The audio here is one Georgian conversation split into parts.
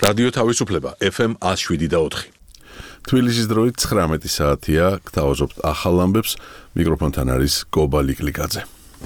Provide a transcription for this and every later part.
რადიო თავისუფლება FM 107.4. თბილისის დროით 19 საათია, გთავაზობთ ახალ ამბებს, მიკროფონთან არის გობა ლიკლიკაძე.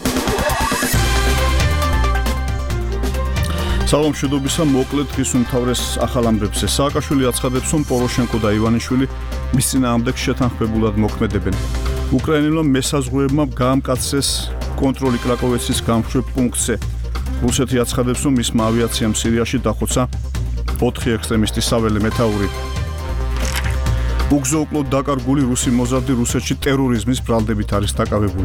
სალამ მშვიდობისა, მოკლედ დღის უმთავრეს ახალ ამბებზე. სააკაშვილი აცხადებს, რომ პოროშენკო და ივანიშვილი მის წინააღმდეგ შეთანხმებულად მოქმედებენ. უკრაინელმა მესაზღვრეებმა გაამკაცეს კონტროლი კრაკოვეცის გამშვებ პუნქტზე. რუსეთი აცხადებს, რომ მისმა ავიაციამ სირიაში დახოცა 4 ექსტრემისტის საველე მეთაური. უგზო-უკლოდ დაკარგული რუსი მოზარდი რუსეთში ტერორიზმის ბრალდებით არის დაკავებული.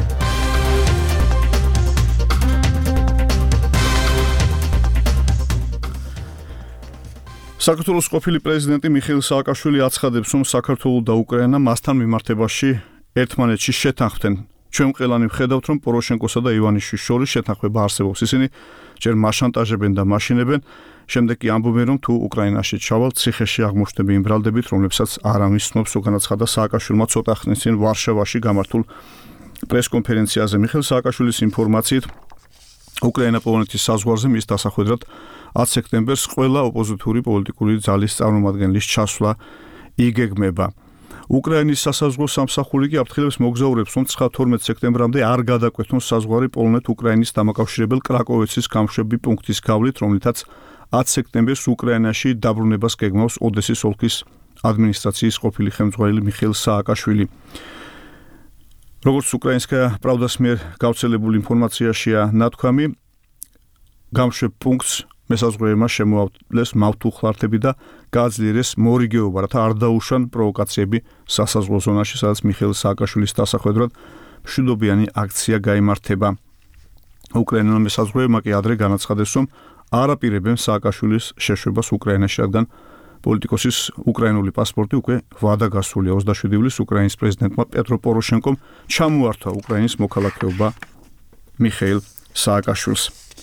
საქართველოს ყოფილი პრეზიდენტი მიხეილ სააკაშვილი აცხადებს, რომ საქართველო და უკრაინა მასთან მიმართებაში ერთმანეთში შეთანხმდნენ. ჩვენ ყველანი ვხედავთ, რომ პოროშენკოსა და ივანიშვილის შორის შეთანხმება არსებობს. ისინი ჯერ მაშანტაჟებენ და მაშინებენ, შემდეგ კი ამბობენ, რომ თუ უკრაინაში ჩავალ, ციხეში აღმოჩნდება იმ ბრალდებით, რომლებსაც არავის ცნობს, განაცხადა სააკაშვილმა ცოტა ხნის წინ ვარშავაში გამართულ პრესკონფერენციაზე. მიხეილ სააკაშვილის ინფორმაციით, უკრაინა-პოლონეთის საზღვარზე მის დასახვედრად 10 სექტემბერს ყველა ოპოზიტური პოლიტიკური ძალის წარმომადგენლის ჩასვლა იგეგმება. უკრაინის სასაზღვრო სამსახური კი აფრთხილებს მოგზაურებს, რომ 12 სექტემბრამდე არ გადაკვეთონ საზღვარი პოლონეთ-უკრაინის დამაკავშირებელ კრაკოვეცის გამშვები პუნქტის გავლით, რომლითაც 10 სექტემბერს უკრაინაში დაბრუნებას გეგმავს ოდესის ოლქის ადმინისტრაციის ყოფილი ხელმძღვანელი მიხეილ სააკაშვილი. როგორც უკრაინსკაია პრავდას მიერ გავრცელებული ინფორმაციაშია ნათქვამი, გამშვებ პუნქტს მესაზღვრეებმა შემოავლეს მავთუხლართები და გააძლიერეს მორიგეობა, რათა არ დაუშვან პროვოკაციები სასაზღვრო ზონაში, სადაც მიხეილ სააკაშვილის დასახვედრად მშვიდობიანი აქცია გაიმართება. უკრაინელმა მესაზღვრეებმა კი ადრე განაცხადეს, რომ არ აპირებენ სააკაშვილის შეშვებას უკრაინაში, რადგან პოლიტიკოსის უკრაინული პასპორტი უკვე ვადაგასულია. 27 ივლისს უკრაინის პრეზიდენტმა პეტრო პოროშენკომ ჩამოართვა უკრაინის მოქალაქეობა მიხეილ სააკაშვილს.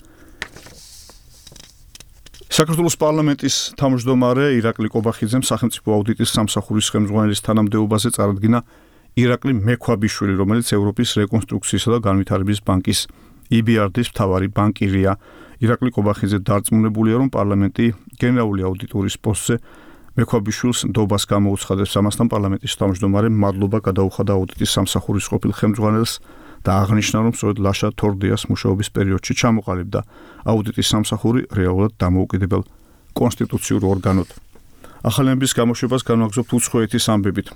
საქართველოს პარლამენტის თავმჯდომარე ირაკლი კობახიძემ სახელმწიფო აუდიტის სამსახურის ხელმძღვანელის თანამდებობაზე წარადგინა ირაკლი მექვაბიშვილი, რომელიც ევროპის რეკონსტრუქციისა და განვითარების ბანკის EBRD-ის მთავარი ბანკირია. ირაკლი კობახიძე დარწმუნებულია, რომ პარლამენტი გენერალური აუდიტორის პოსტზე მექვაბიშვილს ნდობას გამოუცხადებს. ამასთან პარლამენტის თავმჯდომარემ მადლობა გადაუხადა აუდიტის სამსახურის ყოფილ ხელმძღვანელს და აღნიშნა, რომ სწორედ ლაშა თორდიას მუშაობის პერიოდში ჩამოყალიბდა აუდიტის სამსახური რეალურად დამოუკიდებელ კონსტიტუციურ ორგანოდ. ახალების გამოშვებას განვაგრძობთ უცხოეთის ამბებით.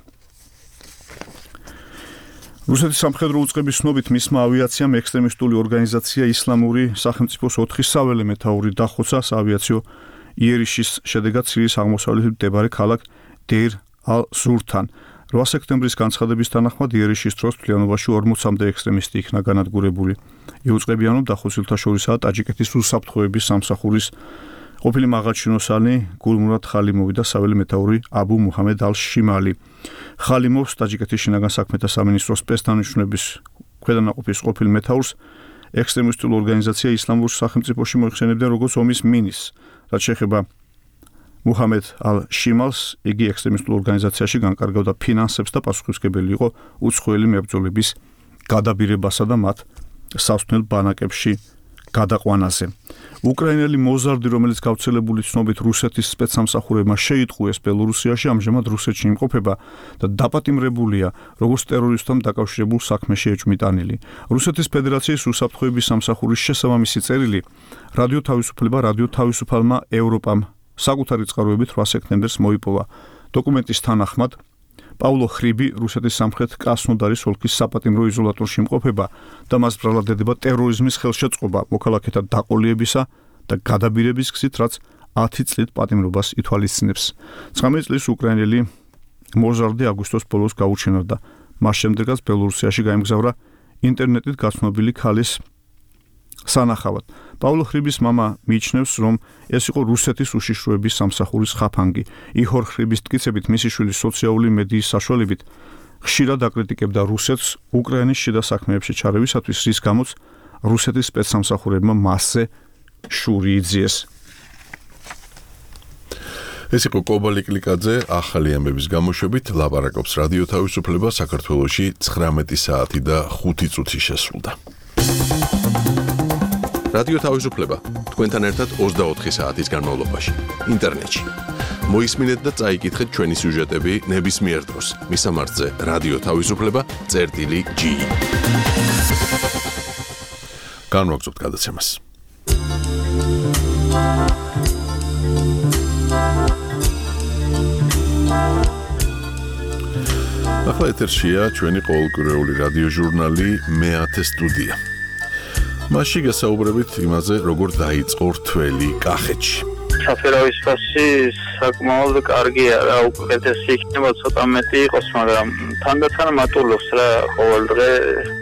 რუსეთის სამხედრო უწყების ცნობით მისმა ავიაციამ ექსტრემისტული ორგანიზაცია ისლამური სახელმწიფოს 4 საველე მეთაური დახოცა საავიაციო იერიშის შედეგად სირიის აღმოსავლეთით მდებარე ქალაქ დეირ ალ-ზურთან. 8 სექტემბრის განცხადების თანახმად იერიშის დროს მთლიანობაში 40-მდე ექსტრემისტი იქნა განადგურებული. იუწყებიან, რომ დახოცილთა შორისაა ტაჯიკეთის უსაფრთხოების სამსახურის ყოფილი მაღალჩინოსანი გულმურად ხალიმოვი და საველე მეთაური აბუ მუჰამედ ალ-შიმალი. ხალიმოვს ტაჯიკეთის შინაგან საქმეთა სამინისტროს სპეცდანიშნულების ქვედანაყოფის ყოფილ მეთაურს ექსტრემისტულ ორგანიზაცია ისლამურ სახელმწიფოში მოიხსენებდნენ როგორც ომის მინისს. რაც შეეხება მუჰამედ ალ-შიმალს, იგი ექსტრემისტულ ორგანიზაციაში განკარგავდა ფინანსებს და პასუხისმგებელი იყო უცხოელი მებრძოლების გადაბირებასა და მათ სასტნელ ბანაკებში გადაყვანაზე. უკრაინელი მოზარდი, რომელიც გავრცელებული ცნობით რუსეთის სპეცსამსახურებმა შეიტყუეს ბელორუსიაში, ამჟამად რუსეთში იმყოფება და დაპატიმრებულია როგორც ტერორისტთან დაკავშირებულ საქმეში ეჭვმიტანილი. რუსეთის ფედერაციის უსაფრთხოების სამსახურის შესაბამისი წერილი რადიო თავისუფალმა ევროპამ საკუთარი წყაროებით 8 სექტემბერს მოიპოვა. დოკუმენტის თანახმად პავლო ხრიბი რუსეთის სამხრეთ კრასნოდარის ოლქის საპატიმრო იზოლატორში იმყოფება და მას ბრალადდება ტერორიზმის ხელშეწყობა, მოქალაქეთა დაყოლიებისა და გადაბირების გზით, რაც 10 წლით პატიმრობას ითვალისწინებს. 19 წლის უკრაინელი მოზარდი აგვისტოს ბოლოს გაუჩინარდა. მას შემდეგაც ბელორუსიაში გაემგზავრა ინტერნეტით გაცნობილი ქალის სანახავად. პავლო ხრიბის მამა მიიჩნევს, რომ ეს იყო რუსეთის უშიშროების სამსახურის ხაფანგი. იჰორ ხრიბის მტკიცებით, მისი შვილი სოციალური მედიის საშუალებით ხშირად აკრიტიკებდა რუსეთს უკრაინის შიდა საქმეებში ჩარევისათვის, რის გამოც რუსეთის სპეცსამსახურებმა მასზე შური იძიეს. ეს იყო გობა ლიკლიკაძე, ახალი ამბების გამოშვებით ლაპარაკობს რადიო თავისუფლება საქართველოში 19 საათი და 5 წუთი შესრულდა. რადიო თავისუფლება თქვენთან ერთად 24 საათის განმავლობაში ინტერნეტში. მოისმინეთ და წაიკითხეთ ჩვენი სიუჟეტები ნებისმიერ დროს მისამართზე რადიო თავისუფლება.gi. განვაგრძობთ გადაცემას. ახლა ეთერშია ჩვენი ყოველკვირეული რადიო ჟურნალი მე-10 სტუდია. მასში გასაუბრებით იმაზე, როგორ დაიწყო რთველი კახეთში. საფერავის ფასი საკმაოდ კარგია რა, უკეთესი იქნება ცოტა მეტი იყოს, მაგრამ თანდათან მატულობს რა ყოველ დღე.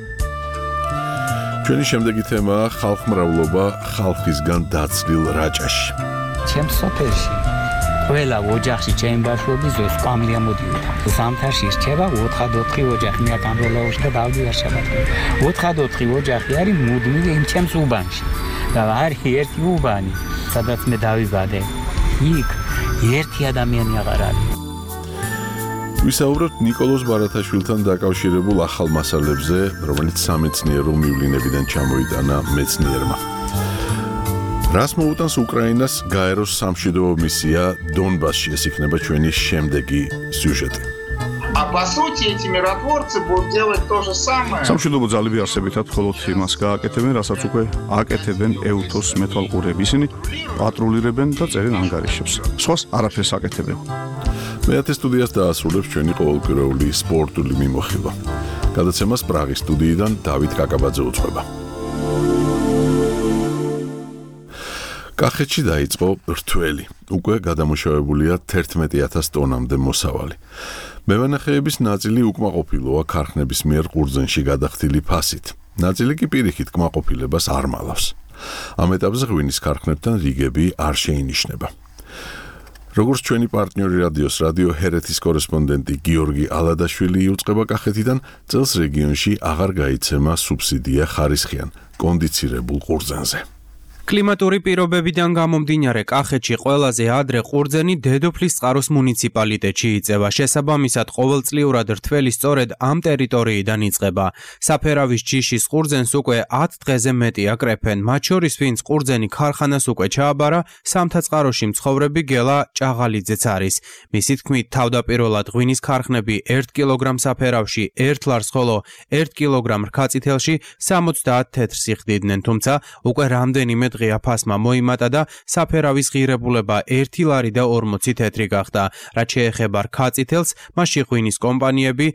ჩვენი შემდეგი თემაა ხალხმრავლობა ხალხისგან დაცლილ რაჭაში. ჩემს სოფელში ყველა ოჯახში ჩემი ბავშვობის ზოს კამლია მოდიოდა. ზამთარში რჩება 4-4 ოჯახი, მე გამროლაოში და დავდივარ შაბათში. 4-4 ოჯახი არის მუდმივი იმ ჩემს უბანში. და არის ერთი უბანი, სადაც მე დავიბადე. იქ ერთი ადამიანი აღარ არის. ვისაუბრებთ ნიკოლოზ ბარათაშვილთან დაკავშირებულ ახალ მასალებზე, რომელიც სამეცნიერო მივლინებიდან ჩამოიტანა მეცნიერმა. რას მოუტანს უკრაინას გაეროს სამშვიდობო მისია დონბასში, ეს იქნება ჩვენი შემდეგი სიუჟეტი. А по сути эти миротворцы будут делать то же самое. სამშვიდობო ძალები არსებითად მხოლოდ იმას გააკეთებენ, რასაც უკვე აკეთებენ ეუთოს მეთვალყურეები. ისინი პატრულირებენ და წერენ ანგარიშებს. სხვას არაფერს აკეთებენ. მე-10 სტუდიას დაასრულებს ჩვენი ყოველკვირეული სპორტული მიმოხილვა. გადაცემას პრაღის სტუდიიდან დავით კაკაბაძე უძღვება. კახეთში დაიწყო რთველი. უკვე გადამუშავებულია 11,000 ტონამდე მოსავალი. მევენახეების ნაწილი უკმაყოფილოა ქარხნების მიერ ყურძენში გადახდილი ფასით. ნაწილი კი პირიქით კმაყოფილებას არ მალავს. ამ ეტაპზე ღვინის ქარხნებთან რიგები არ შეინიშნება. როგორც ჩვენი პარტნიორი რადიო ჰერეთის კორესპონდენტი გიორგი ალადაშვილი იუწყება კახეთიდან, წელს რეგიონში აღარ გაიცემა სუბსიდია ხარისხიან კონდიცირებულ ყურძენზე. კლიმატური პირობებიდან გამომდინარე კახეთში ყველაზე ადრე ყურძენი დედოფლის წყაროს მუნიციპალიტეტში იწევა. შესაბამისად, ყოველწლიურად რთველი სწორედ ამ ტერიტორიიდან იწყება. საფერავის ჯიშის ყურძენს უკვე 10 დღეზე მეტი აკრეფენ, მათ შორის ვინც ყურძენი ქარხანას უკვე ჩააბარა, სამთაწყაროში მცხოვრები გელა ჭაღალიძეც არის. მისი თქმით, თავდაპირველად ღვინის ქარხნები 1 კილოგრამ საფერავში 1 ლარს, ხოლო 1 კილოგრამ რქაწითელში 70 თეთრს იხდიდნენ, თუმცა უკვე რამდენიმე ღია ფასმა მოიმატა და საფერავის ღირებულება 1 ლარი და 40 თეთრი გახდა. რაც შეეხება რქაწითელს, მასში ღვინის კომპანიები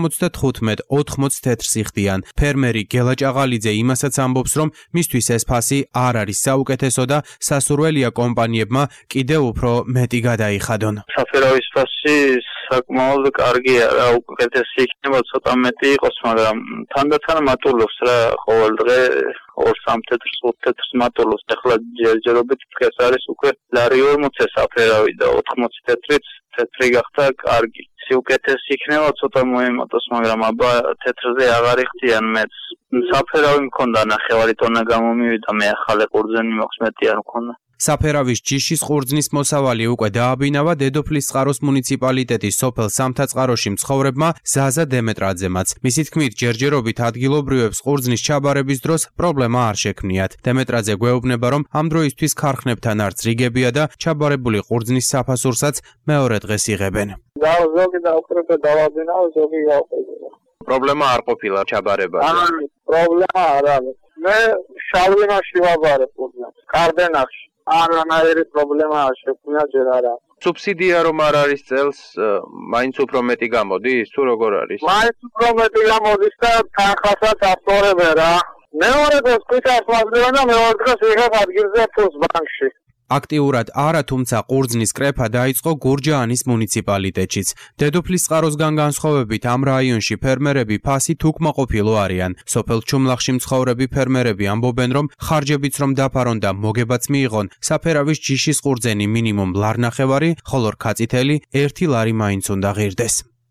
75-80 თეთრს იხდიან. ფერმერი გელა ჭაღალიძე იმასაც ამბობს, რომ მისთვის ეს ფასი არ არის საუკეთესო და სასურველია კომპანიებმა კიდევ უფრო მეტი გადაიხადონ. საფერავის ფასი საკმაოდ კარგია რა, უკეთესი იქნება ცოტა მეტი იყოს, მაგრამ თანდათან მატულობს რა ყოველ დღე 2-3 თეთრს 5 თეთრს მატულობს. ახლა ჯერჯერობით დღეს არის უკვე ლარი 40 საფერავი და 80 თეთრიც თეთრი გახდა კარგი. უკეთესი იქნება ცოტა მოემატოს, მაგრამ აბა თეთრზე აღარ იხდიან მეც. საფერავი მქონდა ნახევარი ტონა გამომივიდა, მე ახალი ყურძენი მაქვს მეტი არ მქონდა. საფერავის ჯიშის ყურძნის მოსავალი უკვე დააბინავა დედოფლის წყაროს მუნიციპალიტეტის სოფელ სამთაწყაროში მცხოვრებმა ზაზა დემეტრაძემაც. მისი თქმით, ჯერჯერობით ადგილობრივებს ყურძნის ჩაბარების დროს პრობლემა არ შექმნიათ. დემეტრაძე გვეუბნება, რომ ამ დროისთვის ქარხნებთან არც რიგებია და ჩაბარებული ყურძნის საფასურსაც მეორე დღეს იღებენ. ზოგი დაუკრეფე დავაბინავ, ზოგი გავყიდე. პრობლემა არ ყოფილა ჩაბარებაზე. პრობლემა არ არის. მე შავლინაში ვაბარე ყურძენს. კარდენახში. არანაირი პრობლემა არ შექმნა ჯერ არა. სუბსიდია რომ არ არის წელს, მაინც უფრო მეტი გამოდის, თუ როგორ არის? მაინც უფრო მეტი გამოდის და თანხასაც აფორებენ რა. მეორე დღეს კვიტას მაძლევენ და მეორე დღეს იღებ ადგილზე ფულს ბანკში. აქტიურად არა, თუმცა ყურძნის კრეფა დაიწყო გურჯაანის მუნიციპალიტეტშიც. დედოფლის წყაროსგან განსხვავებით ამ რაიონში ფერმერები ფასით უკმაყოფილო არიან. სოფელ ჩუმლახში მცხოვრები ფერმერები ამბობენ, რომ ხარჯებიც რომ დაფარონ და მოგებაც მიიღონ, საფერავის ჯიშის ყურძენი მინიმუმ ლარნახევარი, ხოლო რქაწითელი 1 ლარი მაინც უნდა ღირდეს.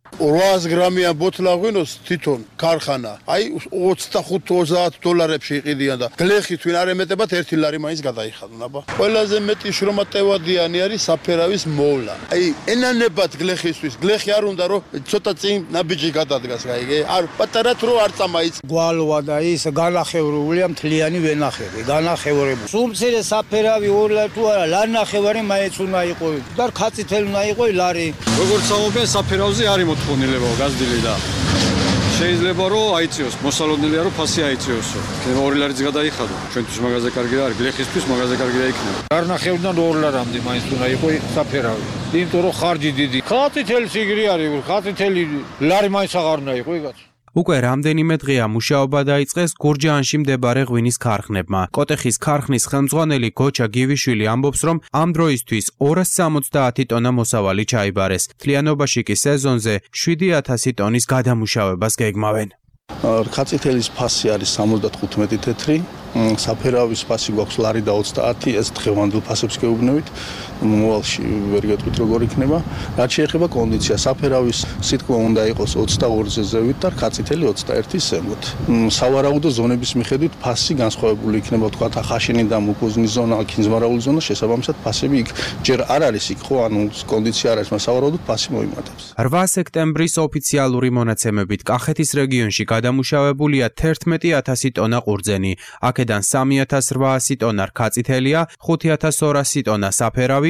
800 გრამიან ბოთლა ღვინოს თვითონ ქარხანა აი 25-30 დოლარებში იყიდიან და გლეხი თვინ არ ემეტებათ 1 ლარი მაინც გადაიხადონ აბა ყველაზე მეტი შრომატევადიანი არის საფერავის მოვლა აი ენანებად გლეხისთვის გლეხი არ უნდა რომ ცოტა წინ ნაბიჯი გადადგას გაიგე არ პატარად რო არ წამაიც გვალვა და ის განახევრულია მთლიანი ვენახები განახევრებული სულმცირე საფერავი 2 ლარი თუ არა ლარნახევარი მაინც უნდა იყოს და ქაცითელი უნდა იყოს ლარი როგორც ამობენ საფერავზე არის მოთხოვნილება გაზრდილი და შეიძლება რომ აიწიოს მოსალოდნელია რომ ფასი აიწიოსო 2 ლარიც გადაიხადო ჩვენთვის მაღაზია კარგი არის გლეხისთვის მაღაზია კარგი და იქნება ლარნახევრიდან 2 ლარამდე მაინც უნდა იყოს საფერავი იმიტომ რომ ხარჯი დიდი ქაცითელი სიგრი არის ქაცითელი ლარი მაინც აღარ უნდა იყოს იგაც უკვე რამდენიმე დღეა მუშაობა დაიწყეს გურჯაანში მდებარე ღვინის ქარხნებმა. კოტეხის ქარხნის ხელმძღვანელი გოჩა გივიშვილი ამბობს, რომ ამ დროისთვის 270 ტონა მოსავალი ჩაიბარეს. მთლიანობაში კი სეზონზე 7000 ტონის გადამუშავებას გეგმავენ. ქაცითელის ფასი არის 75 თეთრი, საფერავის ფასი გვაქვს ლარი და 30, ეს დღევანდელ ფასებს გეუბნებით. მოვალში ვერ გეტყვით როგორ იქნება. რაც შეეხება კონდიციას, საფერავის სიტყვა უნდა იყოს 22-ზე ზევით და ქაცითელი 21-ის ზემოთ. სავარაუდო ზონების მიხედვით ფასი განსხვავებული იქნება, თქვათ ახაშენი და მუქოზნი ზონა, ქინძმარაული ზონა, შესაბამისად ფასები იქ ჯერ არ არის იქ ხო, ანუ კონდიცია არ არის, მაგრამ სავარაუდოდ ფასი მოიმატებს. 8 სექტემბრის ოფიციალური მონაცემებით კახეთის რეგიონში გადამუშავებულია 11000 ტონა ყურძენი. აქედან 3800 ტონა რქაწითელია, 5200 ტონა საფერავი,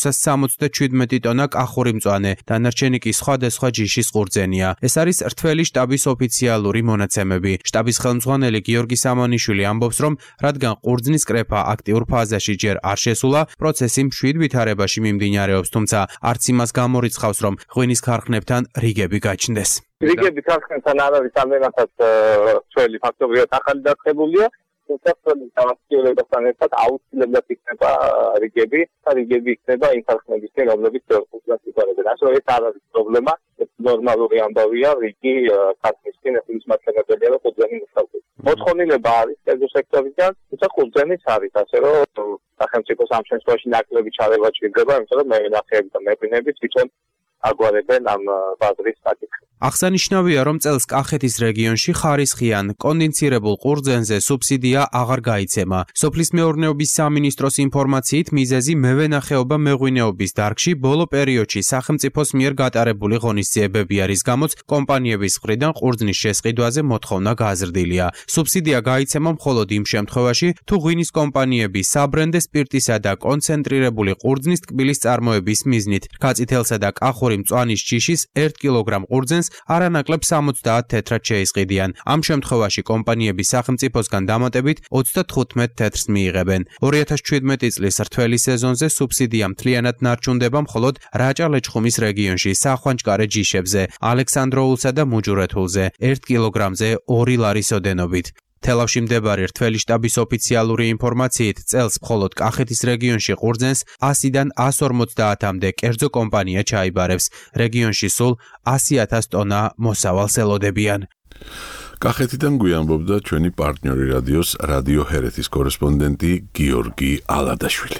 677 ტონა კახური მწვანე, დანარჩენი კი სხვადასხვა ჯიშის ყურძენია. ეს არის რთველი შტაბის ოფიციალური მონაცემები. შტაბის ხელმძღვანელი გიორგი სამონიშვილი ამბობს, რომ რადგან ყურძნის კრეფა აქტიურ ფაზაში ჯერ არ შესულა, პროცესი მშვიდ ვითარებაში მიმდინარეობს, თუმცა არც იმას გამორიცხავს, რომ ღვინის ქარხნებთან რიგები გაჩნდეს. რიგები ქარხნებთან არ არის ამდენადაც ჩვენი ფაქტორია ახალი დაწესებულია. უცებრელი დამოკიდებულებასთან ერთად აუცილებლად იქნება რიგები და რიგები იქნება იმ ქარხნებისკენ, რომლებიც ყურძენს იკარებენ. ასე რომ ეს არ არის პრობლემა, ეს ნორმალური ამბავია, რიგი ქარხნისკენ ეს მასშტაბებია და ყურძენი მუშავდება. მოთხოვნილება არის კერძო სექტორიდან, თუმცა ყურძენის არის, ასე რომ სახელმწიფოს ამ შემთხვევაში ნაკლები ჩარევა ჭირდება, იმიტომ რომ მენახეები და მეღვინეები თვითონ აგვარებენ ამ ბაზრის საკითხს. აღსანიშნავია, რომ წელს კახეთის რეგიონში ხარისხიან კონდენსირებულ ყურძენზე სუბსიდია აღარ გაიცემა. სოფლის მეურნეობის სამინისტროს ინფორმაციით, მიზეზი მევენახეობა მეღვინეობის დარგში ბოლო პერიოდში სახელმწიფოს მიერ გატარებული ღონისძიებები არის, გამოც კომპანიების მხრიდან ყურძნის შესყიდვაზე მოთხოვნა გაზრდილია. სუბსიდია გაიცემა მხოლოდ იმ შემთხვევაში, თუ ღვინის კომპანიები საბრენდე სპირტისა და კონცენტრირებული ყურძნის ტკბილის წარმოების მიზნით რქაწითელსა და კახური მწვანის ჯიშის 1 კილოგრამ ყურძენს არანაკლებ 70 თეთრად შეისყიდიან. ამ შემთხვევაში კომპანიები სახელმწიფოსგან დამატებით 35 თეთრს მიიღებენ. 2017 წლის რთველი სეზონზე სუბსიდია მთლიანად ნარჩუნდება მხოლოდ რაჭა-ლეჩხუმის რეგიონში სახვანჭკარე ჯიშებზე, ალექსანდროულსა და მუჯურეთულზე 1 კილოგრამზე 2 ლარის ოდენობით. თელავში მდებარე რთველი შტაბის ოფიციალური ინფორმაციით, წელს მხოლოდ კახეთის რეგიონში ყურძენს 100-დან 150-მდე კერძო კომპანია ჩაიბარებს. რეგიონში სულ 100,000 ტონა მოსავალს ელოდებიან. კახეთიდან გვიამბობდა ჩვენი პარტნიორი რადიოს რადიო ჰერეთის კორესპონდენტი გიორგი ალადაშვილი.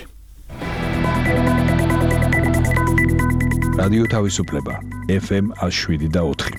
რადიო თავისუფლება FM 107.4.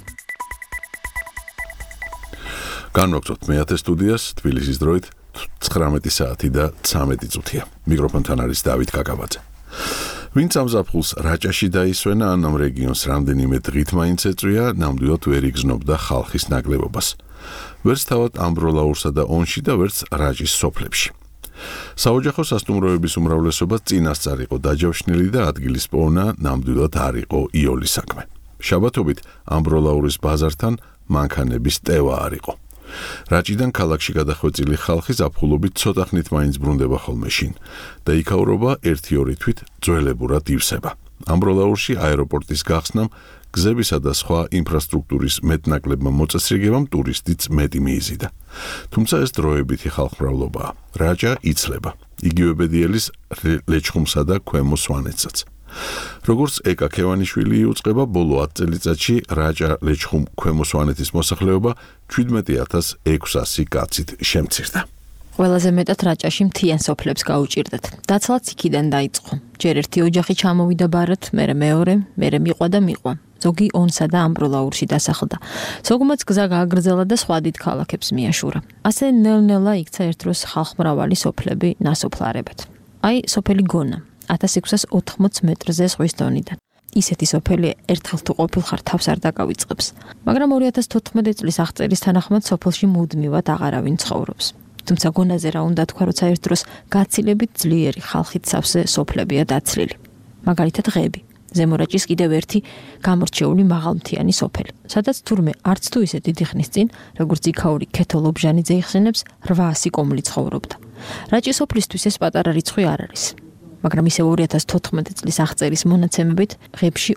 განვაგრძოთ მეათე სტუდიას თბილისის დროით 19 საათი და 13 წუთია. მიკროფონთან არის დავით კაკაბაძე. ვინც ამ ზაფხულს რაჭაში დაისვენა, ან ამ რეგიონს რამდენიმე დღით მაინც ეწვია, ნამდვილად ვერ იგრძნობდა ხალხის ნაკლებობას. ვერც თავად ამბროლაურსა და ონში და ვერც რაჭის სოფლებში. საოჯახო სასტუმროების უმრავლესობა წინასწარ იყო დაჯავშნილი და ადგილის პოვნა ნამდვილად არ იყო იოლი საქმე. შაბათობით ამბროლაურის ბაზართან მანქანების ტევა არ იყო. რაჭიდან ქალაქში გადახვეწილი ხალხი ზაფხულობით ცოტა ხნით მაინც ბრუნდება ხოლმე შინ და იქაურობა 1-2 თვით ძველებურად ივსება. ამბროლაურში აეროპორტის გახსნამ, გზებისა და სხვა ინფრასტრუქტურის მეტნაკლებმა მოწესრიგებამ ტურისტიც მეტი მიიზიდა. თუმცა ეს დროებითი ხალხმრავლობაა. რაჭა იცლება. იგივე ბედიელის ლეჩხუმსა და ქვემო სვანეთსაც. როგორც ეკა ქევანიშვილი იუწყება, ბოლო 10 წელიწადში რაჭა ლეჩხუმ ქვემო სვანეთის მოსახლეობა 17600 კაცით შემცირდა. ყველაზე მეტად რაჭაში მთიან სოფლებს გაუჭირდათ. დაცლაც იქიდან დაიწყო. ჯერ ერთი ოჯახი ჩამოვიდა ბარად, მერე მეორე, მერე მიყვა და მიყვა. ზოგი ონსა და ამბროლაურში დასახლდა. ზოგმაც გზა გააგრძელა და სხვა დიდ ქალაქებს მიაშურა. ასე ნელ-ნელა იქცა ერთ დროს ხალხმრავალი სოფლები ნასოფლარებად. აი, სოფელი გონა 1680 მეტრზე ზღვის დონიდან. ისეთი სოფელი ერთხელ თუ ყოფილხარ თავს არ დაკავიწყებს. მაგრამ 2014 წლის აღწერის თანახმად სოფელში მუდმივად აღარავინ ცხოვრობს. თუმცა გონაზე რა უნდა თქვა, როცა ერთ დროს გაცილებით ძლიერი ხალხით სავსე სოფლებია დაცლილი. მაგალითად ღები. ზემორაჭის კიდევ ერთი გამორჩეული მაღალმთიანი სოფელი, სადაც თურმე არც თუ ისე დიდი ხნის წინ, როგორც იქაური ქეთოლობჟანიძე იხსენებს, 800 კომლი ცხოვრობდა. რაჭის სოფლისთვის ეს პატარა რიცხვი არ არის. მაგრამ ისევ 2014 წლის აღწერის მონაცემებით ღებში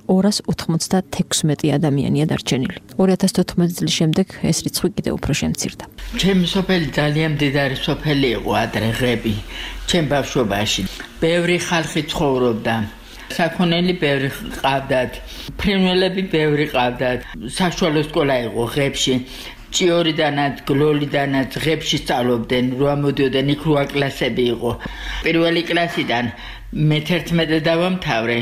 296 ადამიანია დარჩენილი. 2014 წლის შემდეგ ეს რიცხვი კიდევ უფრო შემცირდა. ჩემი სოფელი ძალიან მდიდარი სოფელი იყო ადრე ღები. ჩემ ბავშვობაში ბევრი ხალხი ცხოვრობდა. საქონელი ბევრი ყავდათ, ფრინველები ბევრი ყავდათ. საშუალო სკოლა იყო ღებში. ჭიორიდანაც, გლოლიდანაც ღებში სწავლობდნენ, რა მოდიოდნენ, იქ 8 კლასები იყო. პირველი კლასიდან მე 11-ე დავამთავრე.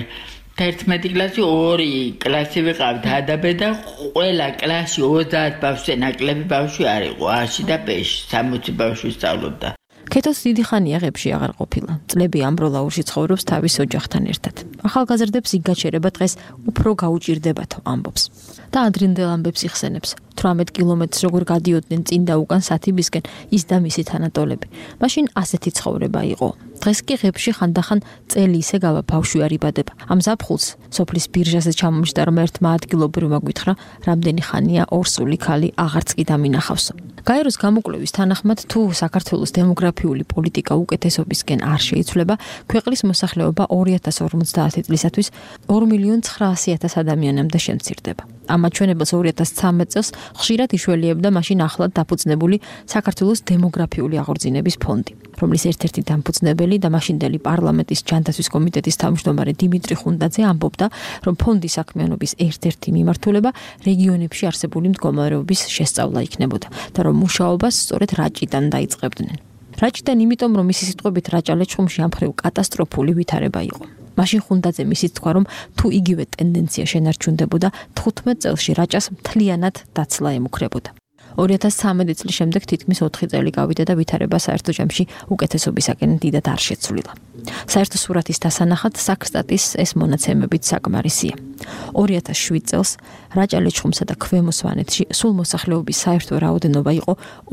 11 კლასი 2 კლასი ვიყავდა ადაბე და ყველა კლასში 30 ბავშვი ნაკლები ბავშვი არ იყო, 100 და 60 ბავშვი სწავლობდა. ქეთოს დიდი ხანია ღებში აღარ ყოფილა. წლები ამბროლაურში ცხოვრობს თავის ოჯახთან ერთად. ახალგაზრდებს იქ გაჩერება დღეს უფრო გაუჭირდებათო ამბობს. და ადრინდელ ამბებს იხსენებს. 18 კილომეტრს როგორ გადიოდნენ წინ და უკან სათიბისკენ ის და მისი თანატოლები. მაშინ ასეთი ცხოვრება იყო. დღეს კი ღებში ხანდახან წელი ისე გავა ბავშვი არ იბადება. ამ ზაფხულს სოფლის ბირჟაზე ჩამომჯდა, რომ ერთმა ადგილობრივმა გვითხრა, რამდენი ხანია ორსული ქალი აღარც კი დამინახავსო. გაეროს გამოკვლევის თანახმად, თუ საქართველოს დემოგრაფიული პოლიტიკა უკეთესობისკენ არ შეიცვლება, ქვეყნის მოსახლეობა 2050 წლისათვის 2.900.000 ადამიანამდე შემცირდება. ამ აჩვენებელს 2013 წელს ხშირად იშველიებდა მაშინ ახლად დაფუძნებული საქართველოს დემოგრაფიული აღორძინების ფონდი, რომლის ერთ-ერთი დამფუძნებელი და მაშინდელი პარლამენტის ჯანდაცვის კომიტეტის თავმჯდომარე დიმიტრი ხუნდაძე ამბობდა, რომ ფონდის საქმიანობის ერთ-ერთი მიმართულება რეგიონებში არსებული მდგომარეობის შესწავლა იქნებოდა და რომ მუშაობას სწორედ რაჭიდან დაიწყებდნენ. რაჭიდან იმიტომ, რომ მისი სიტყვებით რაჭა-ლეჩხუმში ამ მხრივ კატასტროფული ვითარება იყო. მაშინ ხუნდაძე მისით თქვა, რომ თუ იგივე ტენდენცია შენარჩუნდებოდა, 15 წელში რაჭას მთლიანად დაცლა ემუქრებოდა. 2013 წლის შემდეგ თითქმის 4 წელი გავიდა და ვითარება საერთო ჯამში უკეთესობისაკენ დიდად არ შეცვლილა. საერთო სურათის დასანახად საქსტატის ეს მონაცემებით საკმარისია. 2007 წელს რაჭა-ლეჩხუმსა და ქვემო სვანეთში სულ მოსახლეობის საერთო რაოდენობა იყო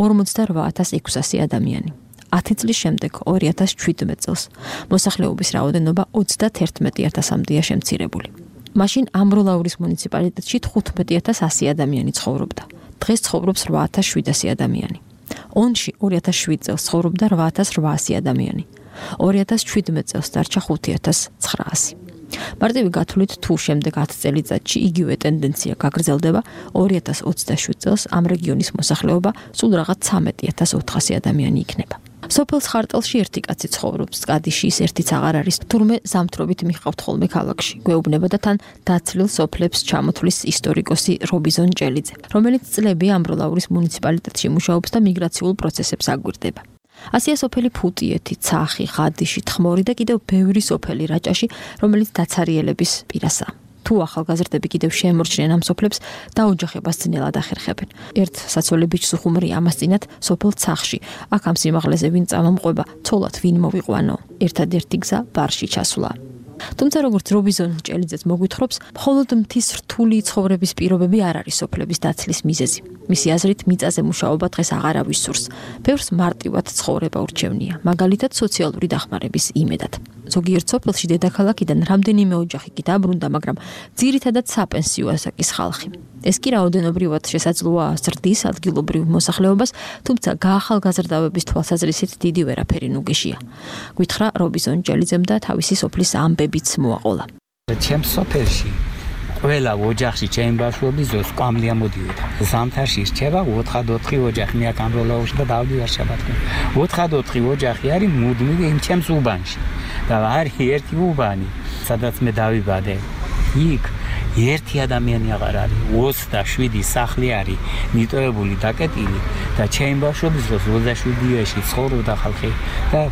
48,600 ადამიანი. 10 წლის შემდეგ 2017 წელს მოსახლეობის რაოდენობა 31,000-მდეა შემცირებული. მაშინ ამბროლაურის მუნიციპალიტეტში 15,100 ადამიანი ცხოვრობდა. დღეს ცხოვრობს 8,700 ადამიანი. ონში 2007 წელს ცხოვრობდა 8,800 ადამიანი. 2017 წელს დარჩა 5,900. მარტივი გათვლით, თუ შემდეგ 10 წელიწადში იგივე ტენდენცია გაგრძელდება, 2027 წელს ამ რეგიონის მოსახლეობა სულ რაღაც 13,400 ადამიანი იქნება. სოფელს ხარტელში ერთი კაცი ცხოვრობს, კადიში ის ერთიც აღარ არის, თურმე ზამთრობით მიყავთ ხოლმე ქალაქში. გვეუბნება და თან დაცლილ სოფლებს ჩამოთვლის ისტორიკოსი რობიზონ ჭელიძე, რომელიც წლები ამბროლაურის მუნიციპალიტეტში მუშაობს და მიგრაციულ პროცესებს აგვირდება. ასია სოფელი ფუტიეთი, ცახი, ხადიში, თხმორი და კიდევ ბევრი სოფელი რაჭაში, რომელიც დაცარიელების პირასაა. თუ ახალგაზრდები კიდევ შემორჩნენ ამ სოფლებს და ოჯახებას ძნელად ახერხებენ. ერთ საცოლე ბიჭს უხუმრი ამასწინათ სოფელ ცახში. აქ ამ სიმაღლეზე ვინ წამომყვება, ცოლად ვინ მოვიყვანო. ერთადერთი გზა ბარში ჩასვლა. თუმცა როგორც რობიზონ ჭელიძეც მოგვითხრობს, მხოლოდ მთის რთული ცხოვრების პირობები არ არის სოფლების დაცლის მიზეზი. მისი აზრით, მიწაზე მუშაობა დღეს აღარავის სურს. ბევრს მარტივად ცხოვრება ურჩევნია, მაგალითად სოციალური დახმარების იმედად. ზოგიერთ სოფელში დედაქალაქიდან რამდენიმე ოჯახი კი დაბრუნდა, მაგრამ ძირითადად საპენსიო ასაკის ხალხი. ეს კი რაოდენობრივად შესაძლოა ზრდის ადგილობრივ მოსახლეობას, თუმცა გაახალგაზრდავების თვალსაზრისით დიდი ვერაფერი ნუგეშია. გვითხრა რობიზონ ჭელიძემ და თავისი სოფლის ამბებიც მოაყოლა. ჩემს სოფელში ყველა ოჯახში ჩემი ბავშვობის ზოს კამლია მოდიოდა. ზამთარში რჩება 4-4 ოჯახი მე ამბროლაურში და დავდივარ შაბათში. 4-4 ოჯახი არის მუდმივი იმ ჩემს უბანში. და არის ერთი უბანი, სადაც მე დავიბადე. იქ ერთი ადამიანი აღარ არის 27 სახლი არის მიტოვებული დაკეტილი და ჩემ ბავშვობის დროს 27-ში ცხოვრობდა ხალხი და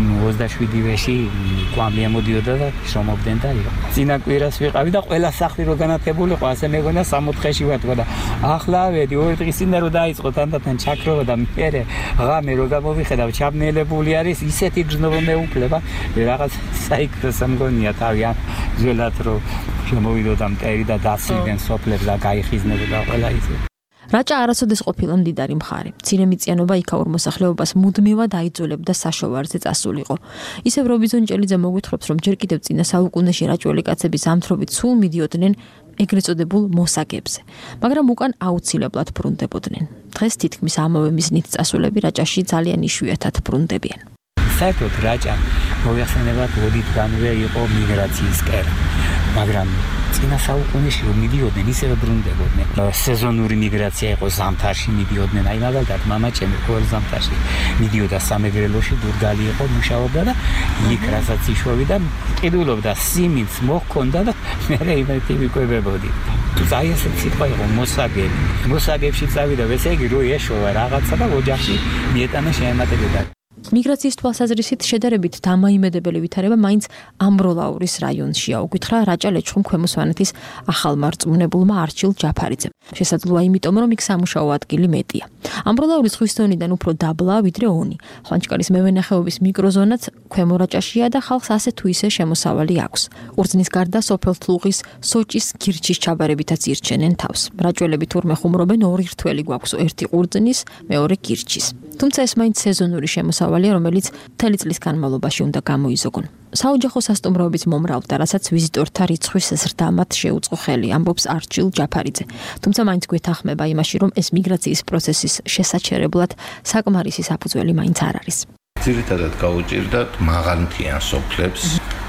27-ში კვამლია მოდიოდა და შრომობდნენ და იყო წინა კვირას ვიყავი და ყველა სახლი რო განათებული ყო ასე მეგონა 64-ში ვარ და ახლა ვედი 2 დღის წინ რო დაიწყო თანდათან ჩაქროვა და მე ღამე რო გამოვიხედავ ჩაბნელებული არის ისეთი გზნობა მეუფლება რაღაც საიქრო სამგონია თავი ან ძველად რო შემოვიდოდა მტერი და დაცვიდნენ სოფლებს და გაიხიზნებოდა ყველა ისე რაჭა არასოდეს ყოფილა მდიდარი მხარე. მცირემიწიანობა იქაურ მოსახლეობას მუდმივად აიძულებდა საშოვარზე წასულიყო. ისევ რობიზონჭელიძე მოგვითხრობს, რომ ჯერ კიდევ წინა საუკუნეში რაჭველი კაცები ზამთრობით სულ მიდიოდნენ ეგრეთ წოდებულ მოსაგებზე, მაგრამ უკან აუცილებლად ბრუნდებოდნენ. დღეს თითქმის ამავე მიზნით წასულები რაჭაში ძალიან იშვიათად ბრუნდებიან. საერთოდ რაჭა მოიხსენებათ ოდითგანვე იყო მიგრაციის კერა, მაგრამ წინა საუკუნეში რომ მიდიოდნენ ისევე ბრუნდებოდნენ. სეზონური მიგრაცია იყო ზამთარში მიდიოდნენ, აი მაგალითად მამაჩემი ყოველ ზამთარში მიდიოდა სამეგრელოში, დურგალი იყო, მუშაობდა და იქ რასაც იშვებდა, ყიდულობდა სიმინდს მოჰქონდა და მე იმეთი ვიკვებებოდი. აი ესე სიტყვა იყო მოსაგები. მოსაგებში წავიდა, ესე იგი რო ეშოვა რაღაცა და ოჯახში მიეტანა შეემატებოდა. მიგრაციის თვალსაზრისით შედარებით დამაიმედებელი ვითარება მაინც ამბროლაურის რაიონშია, უკითხა რაჭა ლეჩხუმ ქვემო სვანეთის ახალმარწმუნებულმა არჩილ ჯაფარიძემ. შესაძლოა იმიტომ, რომ იქ სამუშაო ადგილი მეტია. ამბროლაური ზღვის დონიდან უფრო დაბლაა ვიდრე ონი. ხვანჩკარის მევენახეობის მიკროზონაც ქვემო რაჭაშია და ხალხს ასე თუ ისე შემოსავალი აქვს. ყურძნის გარდა სოფელ თლუღის, სოჭის, გირჩის ჩაბარებითაც ირჩენენ თავს. რაჭველები თურმე ხუმრობენ ორი რთველი გვაქვს, ერთი ყურძნის, მეორე გირჩის. თუმცა ეს მაინც სეზონური შემოსავალია, რომელიც მთელი წლის განმავლობაში უნდა გამოიზოგონ. საოჯახო სასტუმროების მომრავლდა, რასაც ვიზიტორთა რიცხვის ზრდამად შეუწყო ხელი, ამბობს არჩილ ჯაფარიძე. თუმცა მაინც გვეთანხმება იმაში, რომ ეს მიგრაციის პროცესის შესაჩერებლად საკმარისი საფუძველი მაინც არ არის. ძირითადად გაუჭირდათ მაღალმთიან სოფლებს,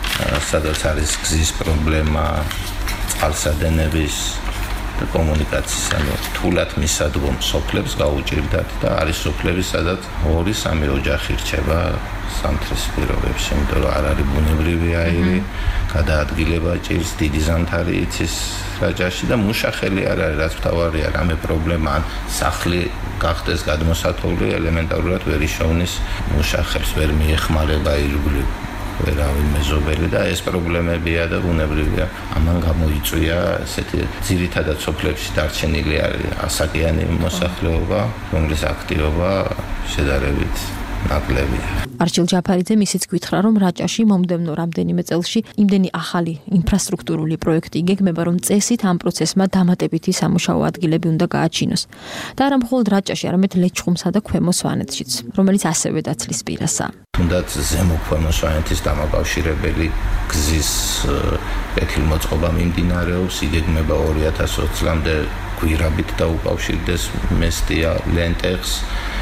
სადაც არის გზის პრობლემა, წყალსადენების კომუნიკაციის, ანუ თულად მისადგომ სოფლებს გაუჭირდათ და არის სოფლები, სადაც 2-3 ოჯახი რჩება სამთრის პირობებში, იმიტომ რომ არ არის ბუნებრივი აირი, გადაადგილება ჭირს, დიდი ზამთარი იცის რაჭაში და მუშახელი არ არის, რაც მთავარია, რამე პრობლემა, ან სახლი გახდეს გადმოსათოლი, ელემენტარულად ვერ იშოვნის მუშახელს, ვერ მიეხმარება ირგვლივ. ვერავინ მეზობელი და ეს პრობლემებია და ბუნებრივია. ამან გამოიწვია ესეთი ძირითადად სოფლებში დარჩენილი არის ასაკიანი მოსახლეობა, რომლის აქტივობა შედარებით ნაკლებია. არჩილ ჯაფარიძე ისიც გითხრა, რომ რაჭაში მომდევნო რამდენიმე წელში იმდენი ახალი ინფრასტრუქტურული პროექტი იგეგმება, რომ წესით ამ პროცესმა დამატებითი სამუშაო ადგილები უნდა გააჩინოს. და არა მხოლოდ რაჭაში, არამედ ლეჩხუმსა და ქვემო სვანეთშიც, რომელიც ასევე დაცლის პირასაა. თუნდაც ზემო ქვემო სვანეთის დამაკავშირებელი გზის კეთილმოწყობა მიმდინარეობს, იგეგმება 2020 წლამდე გვირაბით დაუკავშირდეს მესტია ლენტეხს,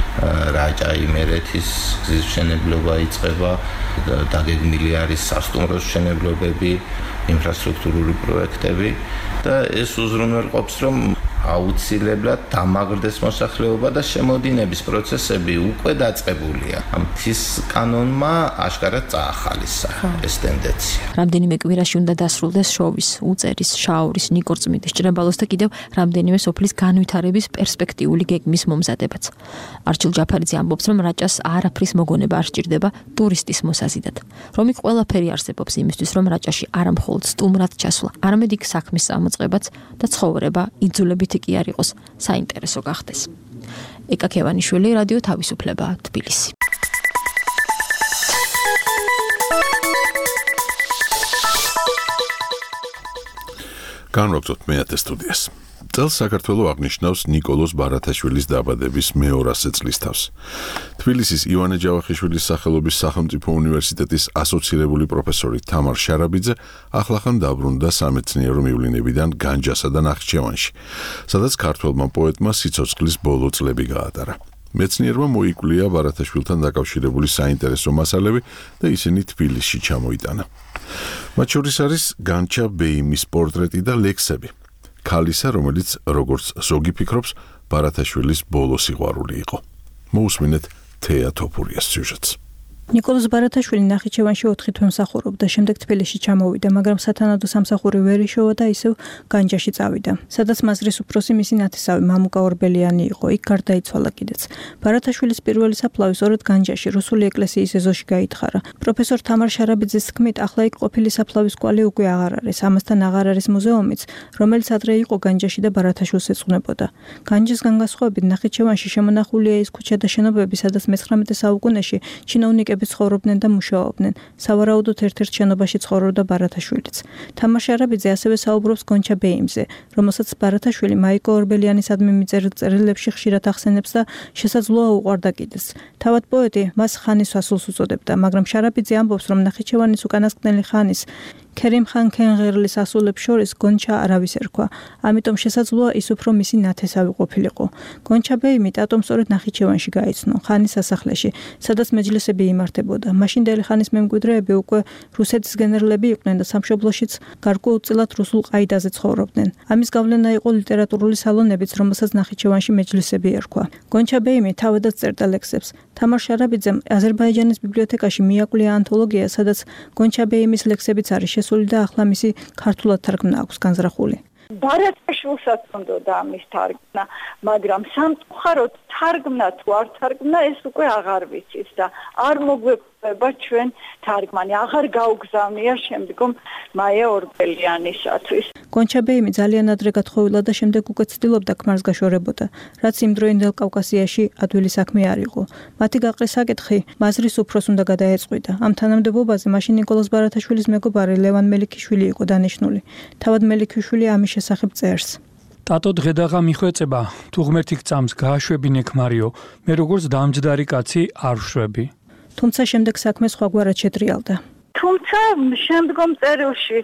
რაჭა იმერეთის გზის მშენებლობა იწყება, დაგეგმილი არის სასტუმროს მშენებლობები, ინფრასტრუქტურული პროექტები და ეს უზრუნველყოფს, რომ აუცილებლად დამაგრდეს მოსახლეობა და შემოდინების პროცესები უკვე დაწყებულია. ამ მთის კანონმა აშკარად წაახალისა ეს ტენდენცია. რამდენიმე კვირაში უნდა დასრულდეს შოვის, უწერის, შაორის, ნიკორწმინდის, ჭრებალოს და კიდევ რამდენიმე სოფლის განვითარების პერსპექტიული გეგმის მომზადებაც. არჩილ ჯაფარიძე ამბობს, რომ რაჭას არაფრის მოგონება არ სჭირდება ტურისტის მოსაზიდად. რომ იქ ყველაფერი არსებობს იმისთვის, რომ რაჭაში არა მხოლოდ სტუმრად ჩასვლა, არამედ იქ საქმის წამოწყებაც და ცხოვრება იძულებით კი არ იყოს საინტერესო გახდეს. ეკა ქევანიშვილი, რადიო თავისუფლება, თბილისი. განვაგრძოთ მეათე სტუდიას. წელს საქართველო აღნიშნავს ნიკოლოზ ბარათაშვილის დაბადების მე-200 წლისთავს. თბილისის ივანე ჯავახიშვილის სახელობის სახელმწიფო უნივერსიტეტის ასოცირებული პროფესორი თამარ შარაბიძე ახლახან დაბრუნდა სამეცნიერო მივლინებიდან განჯასა და ნახიჩევანში, სადაც ქართველმა პოეტმა სიცოცხლის ბოლო წლები გაატარა. მეცნიერმა მოიკვლია ბარათაშვილთან დაკავშირებული საინტერესო მასალები და ისინი თბილისში ჩამოიტანა. მათ შორის არის განჩა ბეიმის პორტრეტი და ლექსები. ქალისა, რომელიც როგორც ზოგი ფიქრობს, ბარათაშვილის ბოლო სიყვარული იყო. მოусმინეთ თეა თოფურიას სიუჟეტს. ნიკოლოზ ბარათაშვილი ნახიჩევანში 4 თვე მსახურობდა, შემდეგ თბილისში ჩამოვიდა, მაგრამ სათანადო სამსახური ვერ იშოვა და ისევ განჯაში წავიდა. სადაც მაზრის უფროსი მისი ნათესავი მამუკა ორბელიანი იყო, იქ გარდაიცვალა კიდეც. ბარათაშვილის პირველი საფლავი სწორედ განჯაში, რუსული ეკლესიის ეზოში გაითხარა. პროფესორ თამარ შარაბიძის თქმით, ახლა იქ ყოფილი საფლავის კვალი უკვე აღარ არის, ამასთან აღარ არის მუზეუმიც, რომელიც ადრე იყო განჯაში და ბარათაშვილს ეძღვნებოდა. განჯისგან განსხვავებით, ნახიჩევანში შემონახულია ის ქუჩა და შენობები, სადაც მე-19 საუკუნეში ჩინოვნიკები ცხოვრობდნენ და მუშაობდნენ. სავარაუდოდ ერთ-ერთ შენობაში ცხოვრობდა ბარათაშვილიც. თამარ შარაბიძე ასევე საუბრობს გონჩა ბეიმზე, რომელსაც ბარათაშვილი მაიკო ორბელიანისადმი მიწერილ წერილებში ხშირად ახსენებს და შესაძლოა უყვარდა კიდეც. თავად პოეტი მას ხანის ასულს უწოდებდა, მაგრამ შარაბიძე ამბობს, რომ ნახიჩევანის უკანასკნელი ხანის ქერიმ ხან ქენღერლის ასულებს შორის გონჩა არავის ერქვა, ამიტომ შესაძლოა ის უფრო მისი ნათესავი ყოფილიყო. გონჩა ბეიმი ტატომ სწორედ ნახიჩევანში გაიცნო, ხანის სასახლეში, სადაც მეჯლისები იმართებოდა. მაშინდელი ხანის მემკვიდრეები უკვე რუსეთის გენერლები იყვნენ და სამშობლოშიც გარკვეულწილად რუსულ ყაიდაზე ცხოვრობდნენ. ამის გავლენა იყო ლიტერატურული სალონებიც, რომელსაც ნახიჩევანში მეჯლისები ერქვა. გონჩა ბეიმი თავადაც წერდა ლექსებს. თამარ შარაბიძემ აზერბაიჯანის ბიბლიოთეკაში მიაკვლია ანთოლოგია, სადაც გონჩა ბეიმის ლექსებიც არის შესული და ახლა მისი ქართულად თარგმნა აქვს განზრახული. ბარათაშვილსაც უნდოდა ამის თარგმნა, მაგრამ სამწუხაროდ თარგმნა თუ არ თარგმნა, ეს უკვე აღარ ვიცის და არ მოგვეყვება ჩვენ თარგმანი, აღარ გაუგზავნია შემდგომ მაია ორბელიანისათვის. გონჩა ბეიმი ძალიან ადრე გათხოვილა და შემდეგ უკვე ცდილობდა ქმარს გაშორებოდა, რაც იმდროინდელ კავკასიაში ადვილი საქმე არ იყო. მათი გაყრის საკითხი მაზრის უფროს უნდა გადაეწყვიტა. ამ თანამდებობაზე მაშინ ნიკოლოზ ბარათაშვილის მეგობარი ლევან მელიქიშვილი იყო დანიშნული. თავად მელიქიშვილი ამის შესახებ წერს. ტატო დღედაღა მიხვეწება, თუ ღმერთი გწამს გააშვებინე ქმარიო, მე როგორც დამჯდარი კაცი არ ვშვები. თუმცა შემდეგ საქმე სხვაგვარად შეტრიალდა. თუმცა შემდგომ წერილში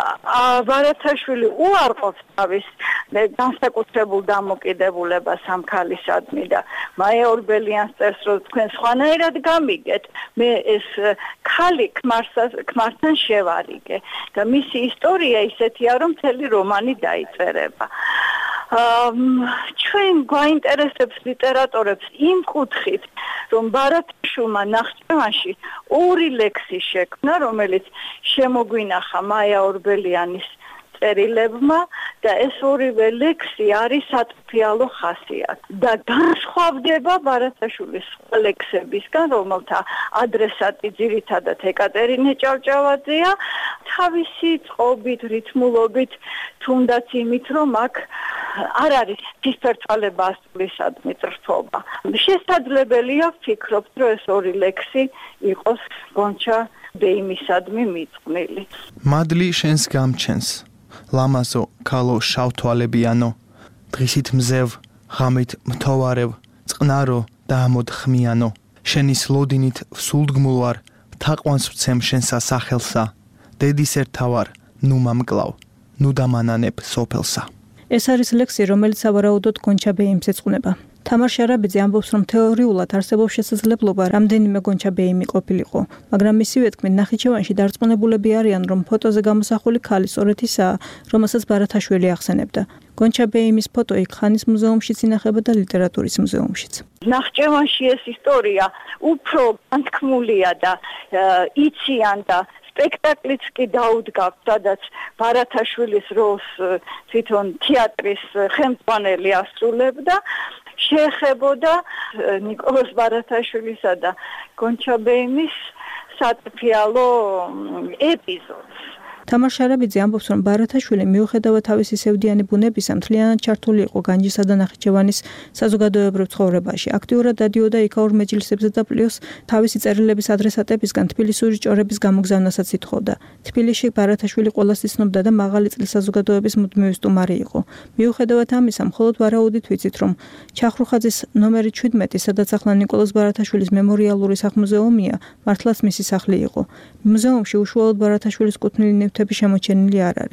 ბარათაშვილი უარყოფს თავის განსაკუთრებულ დამოკიდებულებას ამ ქალისადმი და მაია ორბელიანს წერს, რომ თქვენ სხვანაირად გამიგეთ, მე ეს ქალი ქმართან შევარიგე და მისი ისტორია ისეთია, რომ მთელი რომანი დაიწერება. ჩვენ გვაინტერესებს ლიტერატორებს იმ კუთხით, რომ ბარათაშვილმა ნახიჩევანში 2 ლექსი შექმნა, რომელიც შემოგვინახა მაია ორბელიანის წერილებმა და ეს 2 ლექსი არის სატფიალო ხასიათი და განსხვავდება ბარათაშვილის ლექსებისგან, რომელთა ადრესატი ძირითადად ეკატერინე ჭავჭავაძეა, თავისი წყობით, რითმულობით, თუნდაც იმით, რომ აქ არ არის ცისფერცვალება ასულისადმი წრთობა. შესაძლებელია ვფიქრობთ, რომ ეს 2 ლექსი იყოს გონჩა ბეიმისადმი მიწყვნილი. მადლი შენს გამჩენს, ლამაზო ქალო შავთვალებიანო, დღისით მზევ, ღამით მთოვარევ, წყნარო და ამოთხმიანო, შენის ლოდინით ვსულდგმულ ვარ, თაყვანს ვცემ შენსა სახელსა, დედის ერთავარ, ნუ მამკლავ, ნუ დამანანებ სოფელსა. ეს არის ლექსი, რომელიც სავარაუდოდ გონჩა ბეიმს ეძღვნება. თამარ შარაბიძე ამბობს, რომ თეორიულად არსებობს შესაძლებლობა რამდენიმე გონჩა ბეიმი ყოფილიყო, მაგრამ მისივე თქმით ნახიჩევანში დარწმუნებულები არიან, რომ ფოტოზე გამოსახული ქალი სწორედ ისაა, რომელსაც ბარათაშვილი ახსენებდა. გონჩა ბეიმის ფოტო იქ ხანის მუზეუმშიც ინახება და ლიტერატურის მუზეუმშიც. ნახიჩევანში ეს ისტორია უფრო განთქმულია და იციან და სპექტაკლიც კი დაუდგავთ, სადაც ბარათაშვილის როლს თვითონ თეატრის ხელმძღვანელი ასრულებდა, შეეხებოდა ნიკოლოზ ბარათაშვილისა და გონჩა ბეიმის სატფიალო ეპიზოდს. თამარ შარაბიძე ამბობს, რომ ბარათაშვილი მიუხედავად თავისი სევდიანი ბუნებისა, მთლიანად ჩართული იყო განჯისა და ნახიჩევანის საზოგადოებრივ ცხოვრებაში. აქტიურად დადიოდა იქაურ მეჯლისებზე და პლუს თავისი წერილების ადრესატებისგან თბილისური ჭორების გამოგზავნასაც ითხოვდა. თბილისში ბარათაშვილი ყველას იცნობდა და მაღალი წლის საზოგადოების მუდმივი სტუმარი იყო. მიუხედავად ამისა, მხოლოდ ვარაუდით ვიცით, რომ ჩახრუხაძის ნომერი 17, სადაც ახლა ნიკოლოზ ბარათაშვილის მემორიალური სახლ-მუზეუმია, მართლაც მისი სახლი იყო. მუზეუმში უშუალოდ ბარათაშვილის კუთვნილი ნივთები შემოჩენილი არ არის.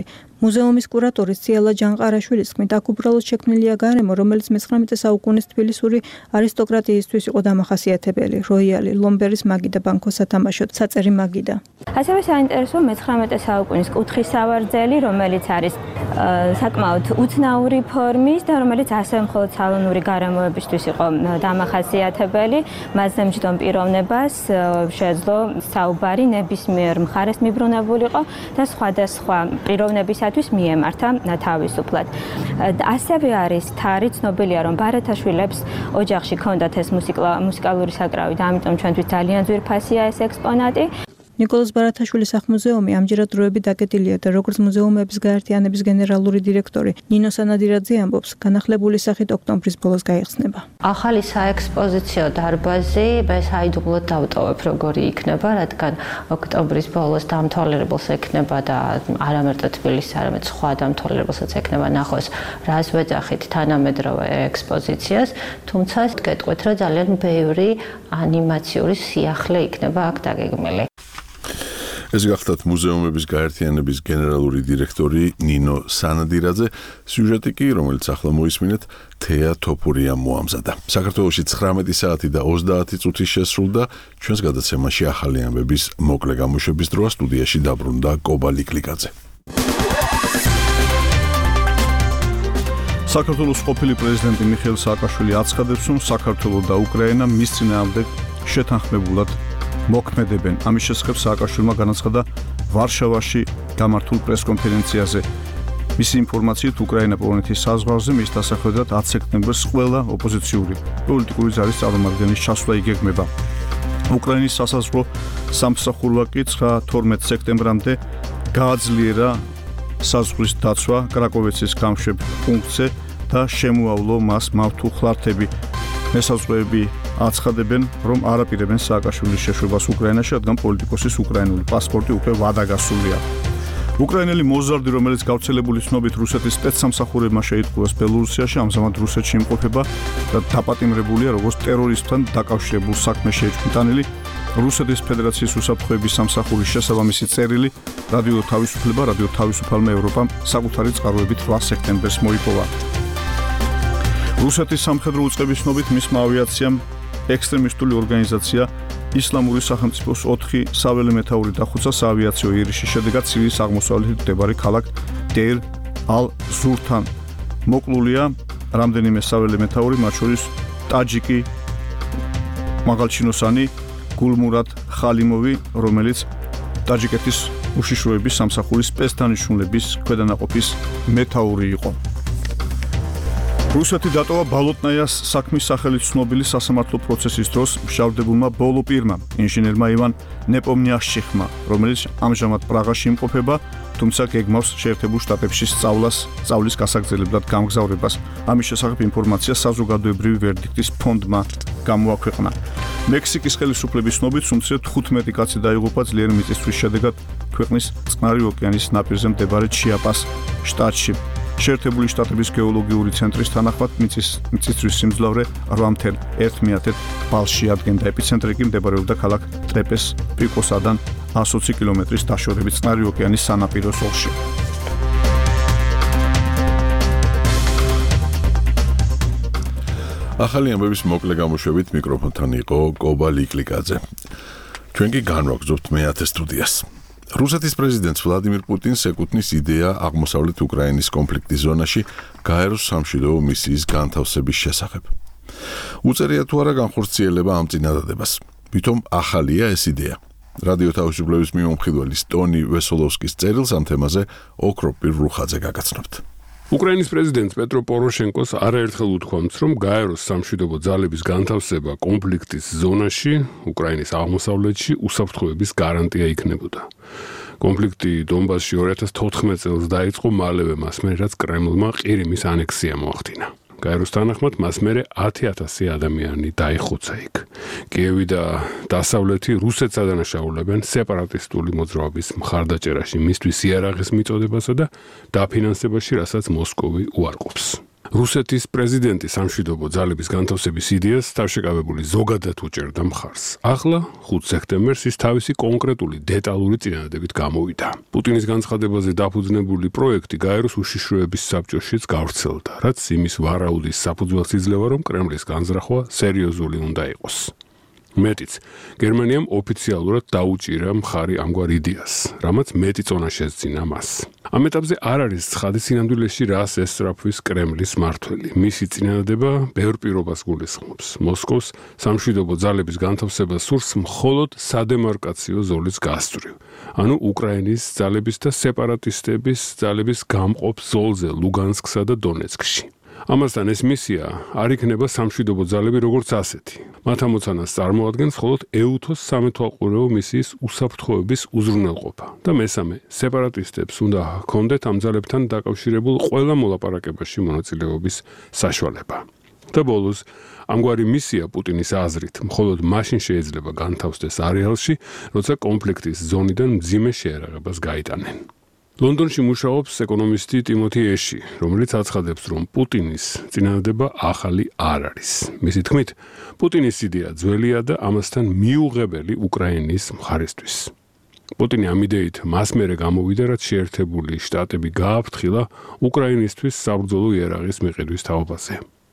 მუზეუმის კურატორი ციალა ჯანყარაშვილის თქმით, აქ უბრალოდ შექმნილია გარემო, რომელიც მე-19 საუკუნის თბილისური არისტოკრატიისთვის იყო დამახასიათებელი. როიალი, ლომბერის მაგი და ბანკოს სათამაშოდ საწერი მაგიდა. ასევე საინტერესოა მე-19 საუკუნის კუთხის სავარძელი, რომელიც არის საკმაოდ უცნაური ფორმის და რომელიც ასევე მხოლოდ სალონური გარემოებისთვის იყო დამახასიათებელი. მასზე მჯდომ პიროვნებას შეეძლო საუბარი ნებისმიერ მხარეს მიბრუნებულიყო და სხვადასხვა პიროვნებისათვის მიემართა თავისუფლად. ასევე არის თარი, ცნობილია, რომ ბარათაშვილებს ოჯახში ჰქონდათ ეს მუსიკალური საკრავი და ამიტომ ჩვენთვის ძალიან ძვირფასია ეს ექსპონატი. ნიკოლოზ ბარათაშვილის სახლ-მუზეუმი ამჯერად დროებით დაკეტილია და როგორც მუზეუმების გაერთიანების გენერალური დირექტორი ნინო სანადირაძე ამბობს, განახლებული სახით ოქტომბრის ბოლოს გაიხსნება. ახალი საექსპოზიციო დარბაზი მე საიდუმლოდ დავტოვებ როგორი იქნება, რადგან ოქტომბრის ბოლოს დამთვალიერებელს ექნება და არა მარტო თბილისს, არამედ სხვა დამთვალიერებელსაც ექნება ნახოს, რას ვეძახით თანამედროვე ექსპოზიციას, თუმცა გეტყვით, რომ ძალიან ბევრი ანიმაციური სიახლე იქნება აქ დაგეგმილი. ეს გახლავთ მუზეუმების გაერთიანების გენერალური დირექტორი ნინო სანადირაძე. სიუჟეტი კი, რომელიც ახლა მოისმინეთ, თეა თოფურიამ მოამზადა. საქართველოში 19 საათი და 30 წუთი შესრულდა. ჩვენს გადაცემაში ახალი ამბების მოკლე გამოშვების დროა სტუდიაში დაბრუნდა კობა ლიკლიკაძე. საქართველოს ყოფილი პრეზიდენტი მიხეილ სააკაშვილი აცხადებს, რომ საქართველო და უკრაინა მის წინააღმდეგ შეთანხმებულად მოქმედებენ. ამის შესახებ სააკაშვილმა განაცხადა ვარშავაში გამართულ პრესკონფერენციაზე. მისი ინფორმაციით, უკრაინა პოლონეთის საზღვარზე მის დასახვედრად 10 სექტემბერს ყველა ოპოზიციური პოლიტიკური ძალის წარმომადგენლის ჩასვლა იგეგმება. უკრაინის სასაზღვრო სამსახურმა კი 12 სექტემბრამდე გააძლიერა საზღვრის დაცვა კრაკოვეცის გამშვებ პუნქტზე და შემოავლო მას მავთულხლართები. მესაზღვრეები აცხადებენ, რომ არაპირებენ სააკაშვილის შეშვებას უკრაინაში, რადგან პოლიტიკოსის უკრაინული პასპორტი უკვე ვადაგასულია. უკრაინელი მოზარდი, რომელიც გავრცელებული ცნობით რუსეთის სპეცსამსახურებმა შეიტყუეს ბელორუსიაში, ამჟამად რუსეთში იმყოფება და დაპატიმრებულია როგორც ტერორისტთან დაკავშირებულ საქმეს შეიჭმიტანილი. რუსეთის ფედერაციის უსაფრთხოების სამსახურის შესაბამისი წერილი რადიო თავისუფლება, რადიო თავისუფალმა ევროპამ საკუთარი წყაროებით 8 სექტემბერს მოიპოვა. რუსეთის სამხედრო უწყების ცნობით მისმა ავიაციამ ექსტრემისტული ორგანიზაცია ისლამური სახელმწიფოს 4 საველე მეთაური დახოცა საავიაციო იერიშის შედეგად სირიის აღმოსავლეთით მდებარე ქალაქ დეირ ალ-ზურთან. მოკლულია რამდენიმე საველე მეთაური, მათ შორის ტაჯიკი მაღალჩინოსანი გულმურად ხალიმოვი, რომელიც ტაჯიკეთის უშიშროების სამსახურის სპეცდანიშნულების ქვედანაყოფის მეთაური იყო. რუსეთი დატოვა ბალოტნაიას საქმის სახელით ცნობილი სასამართლო პროცესის დროს მშავდებულმა ბოლო პირმა, ინჟინერმა ივან ნეპომნიაშჩიხმა, რომელიც ამჟამად პრაღაში იმყოფება, თუმცა გეგმავს შეერთებულ შტატებში სწავლის გასაგრძელებლად გამგზავრებას. ამის შესახებ ინფორმაცია საზოგადოებრივი ვერდიქტის ფონდმა გამოაქვეყნა. მექსიკის ხელისუფლების ცნობით, სულ 15 კაცი დაიღუპა ძლიერი მიწისძვრის შედეგად ქვეყნის წყნარი ოკეანის ნაპირზე მდებარე ჩიაპას შტატში. შეერთებული შტატების გეოლოგიური ცენტრის თანახმად მიწისძვრის სიმძლავრე 8.1 ბალში ადგენდა. ეპიცენტრი კი მდებარეობდა ქალაქ ტრეპეს პიკოსადან 120 კილომეტრის დაშორებით წყნარი ოკეანის სანაპირო ზოლში. ახალი ამბების მოკლე გამოშვებით მიკროფონთან იყო კობა ლიკლიკაძე. ჩვენ კი განვაგრძობთ მე-10 სტუდიას. რუსეთის პრეზიდენტს ვლადიმირ პუტინს ეკუთვნის იდეა აღმოსავლეთ უკრაინის კონფლიქტის ზონაში გაეროს სამშვიდობო მისიის განთავსების შესახებ. უწერია თუ არა განხორციელება ამ წინადადებას. ვითომ ახალია ეს იდეა. რადიო თავისუფლების მიმომხილველის ტონი ვესოლოვსკის წერილს ამ თემაზე ოქროპირ რუხაძე გაგაცნობთ. უკრაინის პრეზიდენტს პეტრო პოროშენკოს არაერთხელ უთქვამს, რომ გაეროს სამშვიდობო ძალების განთავსება კონფლიქტის ზონაში, უკრაინის აღმოსავლეთში უსაფრთხოების გარანტია იქნებოდა. კონფლიქტი დონბასში 2014 წელს დაიწყო, მალევე მას მერე რაც კრემლმა ყირიმის ანექსია მოახდინა. გაეროს თანახმად მას მერე 10,000 ადამიანი დაიხოცა იქ. კიევი და დასავლეთი რუსეთს ადანაშაულებენ სეპარატისტული მოძრაობის მხარდაჭერაში მისთვის იარაღის მიწოდებასა და დაფინანსებაში, რასაც მოსკოვი უარყოფს. რუსეთის პრეზიდენტი სამშვიდობო ძალების განთავსების იდეას თავშეკავებული ზოგადად უჭერდა მხარს. ახლა 5 სექტემბერს ის თავისი კონკრეტული დეტალური წინადადებით გამოვიდა. პუტინის განცხადებაზე დაფუძნებული პროექტი გაეროს უშიშროების საბჭოშიც გავრცელდა, რაც იმის ვარაუდის საფუძველს იძლევა, რომ კრემლის განზრახვა სერიოზული უნდა იყოს. მეტიც, გერმანიამ ოფიციალურად დაუჭირა მხარი ამგვარ იდეას, რამაც მეტი წონა შესძინა მას. ამ ეტაპზე არ არის ცხადი სინამდვილეში რას ესწრაფვის კრემლის მმართველი. მისი წინადადება ბევრ პირობას გულისხმობს. მოსკოვს სამშვიდობო ძალების განთავსება სურს მხოლოდ სადემარკაციო ზოლის გასწვრივ, ანუ უკრაინის ძალების და სეპარატისტების ძალების გამყოფ ზოლზე ლუგანსკსა და დონეცკში. ამასთან ეს მისია არ იქნება სამშვიდობო ძალები როგორც ასეთი. მათ ამოცანას წარმოადგენს მხოლოდ ეუთოს სამეთვალყურეო მისიის უსაფრთხოების უზრუნველყოფა და მესამე, სეპარატისტებს უნდა ჰქონდეთ ამ ძალებთან დაკავშირებულ ყველა მოლაპარაკებაში მონაწილეობის საშუალება. და ბოლოს, ამგვარი მისია პუტინის აზრით მხოლოდ მაშინ შეიძლება განთავსდეს არეალში, როცა კონფლიქტის ზონიდან მძიმე შეერაღებას გაიტანენ. ლონდონში მუშაობს ეკონომისტი ტიმოთი ეში, რომელიც აცხადებს, რომ პუტინის წინადადება ახალი არ არის. მისი თქმით, პუტინის იდეა ძველია და ამასთან მიუღებელი უკრაინის მხარისთვის. პუტინი ამ იდეით მას მერე გამოვიდა, რაც შეერთებული შტატები გააფრთხილა უკრაინისთვის საბრძოლო იარაღის მიყიდვის თაობაზე.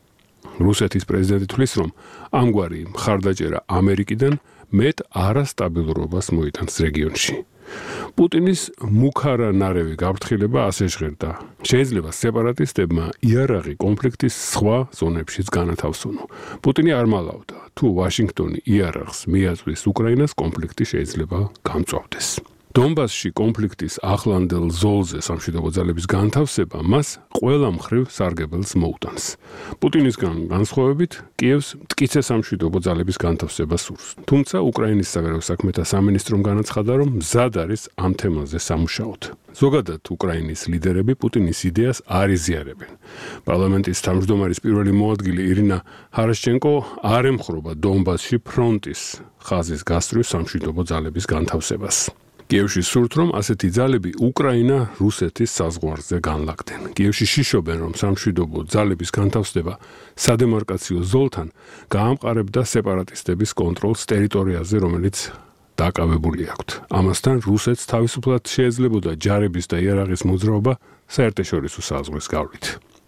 რუსეთის პრეზიდენტი თვლის, რომ ამგვარი მხარდაჭერა ამერიკიდან მეტ არასტაბილურობას მოიტანს რეგიონში. პუტინის მუქარა ნარევი გაფრთხილება ასე ჟღერდა. შეიძლება სეპარატისტებმა იარაღი კონფლიქტის სხვა ზონებშიც განათავსონო. პუტინი არ მალავდა, თუ ვაშინგტონი იარაღს მიაწვის უკრაინას, კონფლიქტი შეიძლება გამწვავდეს. დონბასში კონფლიქტის ახლანდელ ზოლზე სამშვიდობო ძალების განთავსება მას ყველა მხრივ სარგებელს მოუტანს. პუტინისგან განსხვავებით, კიევს მტკიცე სამშვიდობო ძალების განთავსება სურს. თუმცა უკრაინის საგარეო საქმეთა სამინისტრომ განაცხადა, რომ მზად არის ამ თემაზე სამუშაოდ. ზოგადად უკრაინის ლიდერები პუტინის იდეას არ იზიარებენ. პარლამენტის თავმჯდომარის პირველი მოადგილე ირინა ჰარაშჩენკო არ ემხრობა დონბასში ფრონტის ხაზის გასწვრივ სამშვიდობო ძალების განთავსებას. კიევში სურთ, რომ ასეთი ძალები უკრაინა რუსეთის საზღვარზე განლაგდნენ. კიევში შიშობენ, რომ სამშვიდობო ძალების განთავსება სადემარკაციო ზოლთან გაამყარებდა სეპარატისტების კონტროლს ტერიტორიაზე, რომელიც დაკავებული აქვთ. ამასთან რუსეთს თავისუფლად შეეძლებოდა ჯარების და იარაღის მოძრაობა საერთაშორისო საზღვრის გავლით.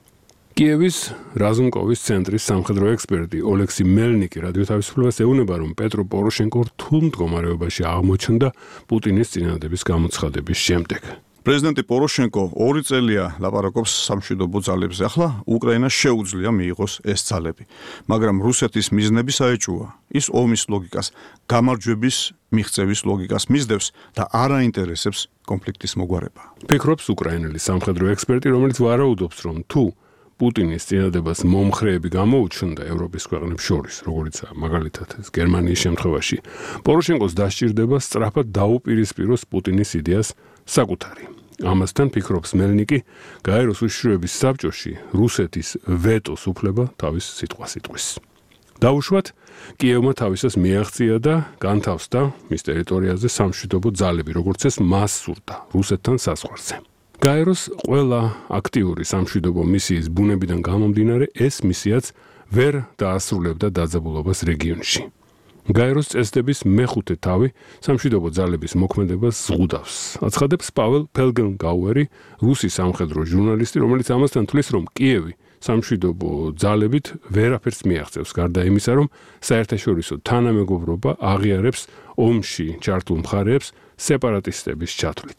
კიევის რაზუმკოვის ცენტრის სამხედრო ექსპერტი ოლექსი მელნიკი რადიო თავისუფლებას ეუბნება, რომ პეტრო პოროშენკო რთულ მდგომარეობაში აღმოჩნდა პუტინის წინადადების გამოცხადების შემდეგ. პრეზიდენტი პოროშენკო 2 წელია ლაპარაკობს სამშვიდობო ძალებზე. ახლა უკრაინას შეუძლია მიიღოს ეს ძალები, მაგრამ რუსეთის მიზნები საეჭვოა. ის ომის ლოგიკას, გამარჯვების მიღწევის ლოგიკას მისდევს და არ აინტერესებს კონფლიქტის მოგვარება. ფიქრობს უკრაინელი სამხედრო ექსპერტი, რომელიც ვარაუდობს, რომ თუ პუტინის წინადადებას მომხრეები გამოუჩნდა ევროპის ქვეყნებს შორის, როგორიცაა მაგალითად გერმანიის შემთხვევაში, პოროშენკოს დასჭირდება სწრაფად დაუპირისპიროს პუტინის იდეას საკუთარი. ამასთან ფიქრობს მელნიკი, გაეროს უშიშროების საბჭოში რუსეთის ვეტოს უფლება თავის სიტყვას იტყვის. დაუშვათ, კიევმა თავისას მიაღწია და განთავსდა მის ტერიტორიაზე სამშვიდობო ძალები, როგორც ეს მას სურდა რუსეთთან საზღვარზე. გაეროს ყველა აქტიური სამშვიდობო მისიის ბუნებიდან გამომდინარე, ეს მისიაც ვერ დაასრულებდა დაძაბულობას რეგიონში. გაეროს წესდების მეხუთე თავი სამშვიდობო ძალების მოქმედებას ზღუდავს. აცხადებს პაվել ფელგენგაუერი, რუსი სამხედრო ჟურნალისტი, რომელიც ამასთან თვლის, რომ კიევი სამშვიდობო ძალებით ვერაფერს მიაღწევს, გარდა იმისა, რომ საერთაშორისო თანამეგობრობა აღიარებს ომში ჩართულ მხარეებს სეპარატისტების ჩათვლით.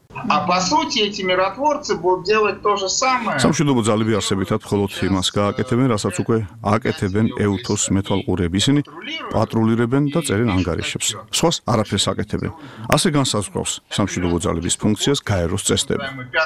А по сути эти миротворцы будут делать то же самое. სამშვიდობო ძალები არსებითად მხოლოდ იმას გააკეთებენ, რასაც უკვე აკეთებენ ეუთოს მეთვალყურეები. ისინი პატრულირებენ და წერენ ანგარიშებს. სხვას არაფერს აკეთებენ. ასე განსაზღვრავს სამშვიდობო ძალების ფუნქციას გაეროს წესდები.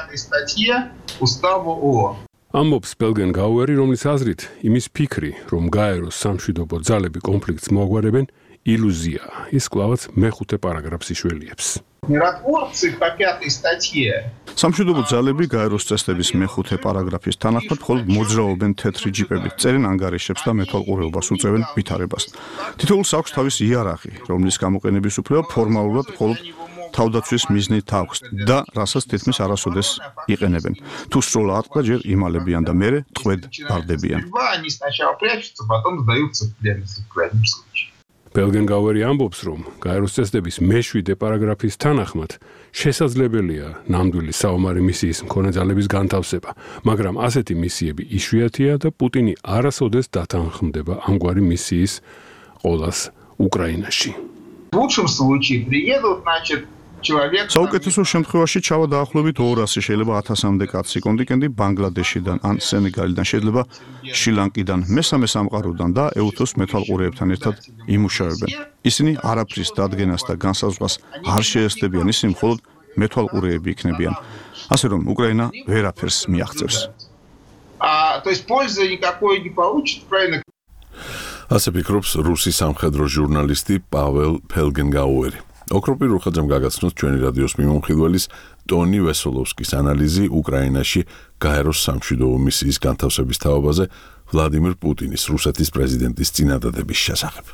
ამბობს ფელგენგაუერი, რომლის აზრით იმის ფიქრი, რომ გაეროს სამშვიდობო ძალები კონფლიქტს მოაგვარებენ, ილუზია. ის კვლავაც მეხუთე პარაგრაფს იშველიებს. Миротворцы по 5 статье. სამშვიდობო ძალები გაეროს წესდების მეხუთე პარაგრაფის თანახმად მხოლოდ მოძრაობენ თეთრი ჯიპებით, წერენ ანგარიშებს და მეთვალყურეობას უწევენ ვითარებას. თითოეულს აქვს თავისი იარაღი, რომლის გამოყენების უფლება ფორმალურად მხოლოდ თავდაცვის მიზნით აქვს და რასაც თითქმის არასოდეს იყენებენ. თუ სროლა ატყდა, ჯერ იმალებიან და მერე ტყვედ ბარდებიან. Они сначала прячутся, потом сдаются в плен, если в крайнем случае. ბელგენგაუერი ამბობს, რომ გაეროს წესდების მე-7 პარაგრაფის თანახმად შესაძლებელია ნამდვილი საომარი მისიის მქონე ძალების განთავსება, მაგრამ ასეთი მისიები იშვიათია და პუტინი არასოდეს დათანხმდება ამგვარი მისიის ყოლას უკრაინაში. В лучшем случае приедут, значит, человек... საუკეთესო შემთხვევაში ჩავა დაახლოებით 200, შეიძლება 1000-მდე კაცი კონტინგენტი ბანგლადეშიდან ან სენეგალიდან, შეიძლება შრი-ლანკიდან, მესამე სამყაროდან და ეუთოს მეთვალყურეებთან ერთად იმუშავებენ. ისინი არაფრის დადგენას და განსაზღვრას არ შეესწებიან, ისინი მხოლოდ მეთვალყურეები იქნებიან. ასე რომ უკრაინა ვერაფერს მიაღწევს. То есть пользы никакой не получит Украина. ასე ფიქრობს რუსი სამხედრო ჟურნალისტი პაվել ფელგენგაუერი. ოქროპირ ხაძემ გაგაცნოთ ჩვენი რადიოს მიმოხილველის ტონი ვესოლოვსკის ანალიზი უკრაინაში გაეროს სამშვიდობო მისიის განთავსების თაობაზე ვლადიმირ პუტინის რუსეთის პრეზიდენტის წინადადების შესახებ.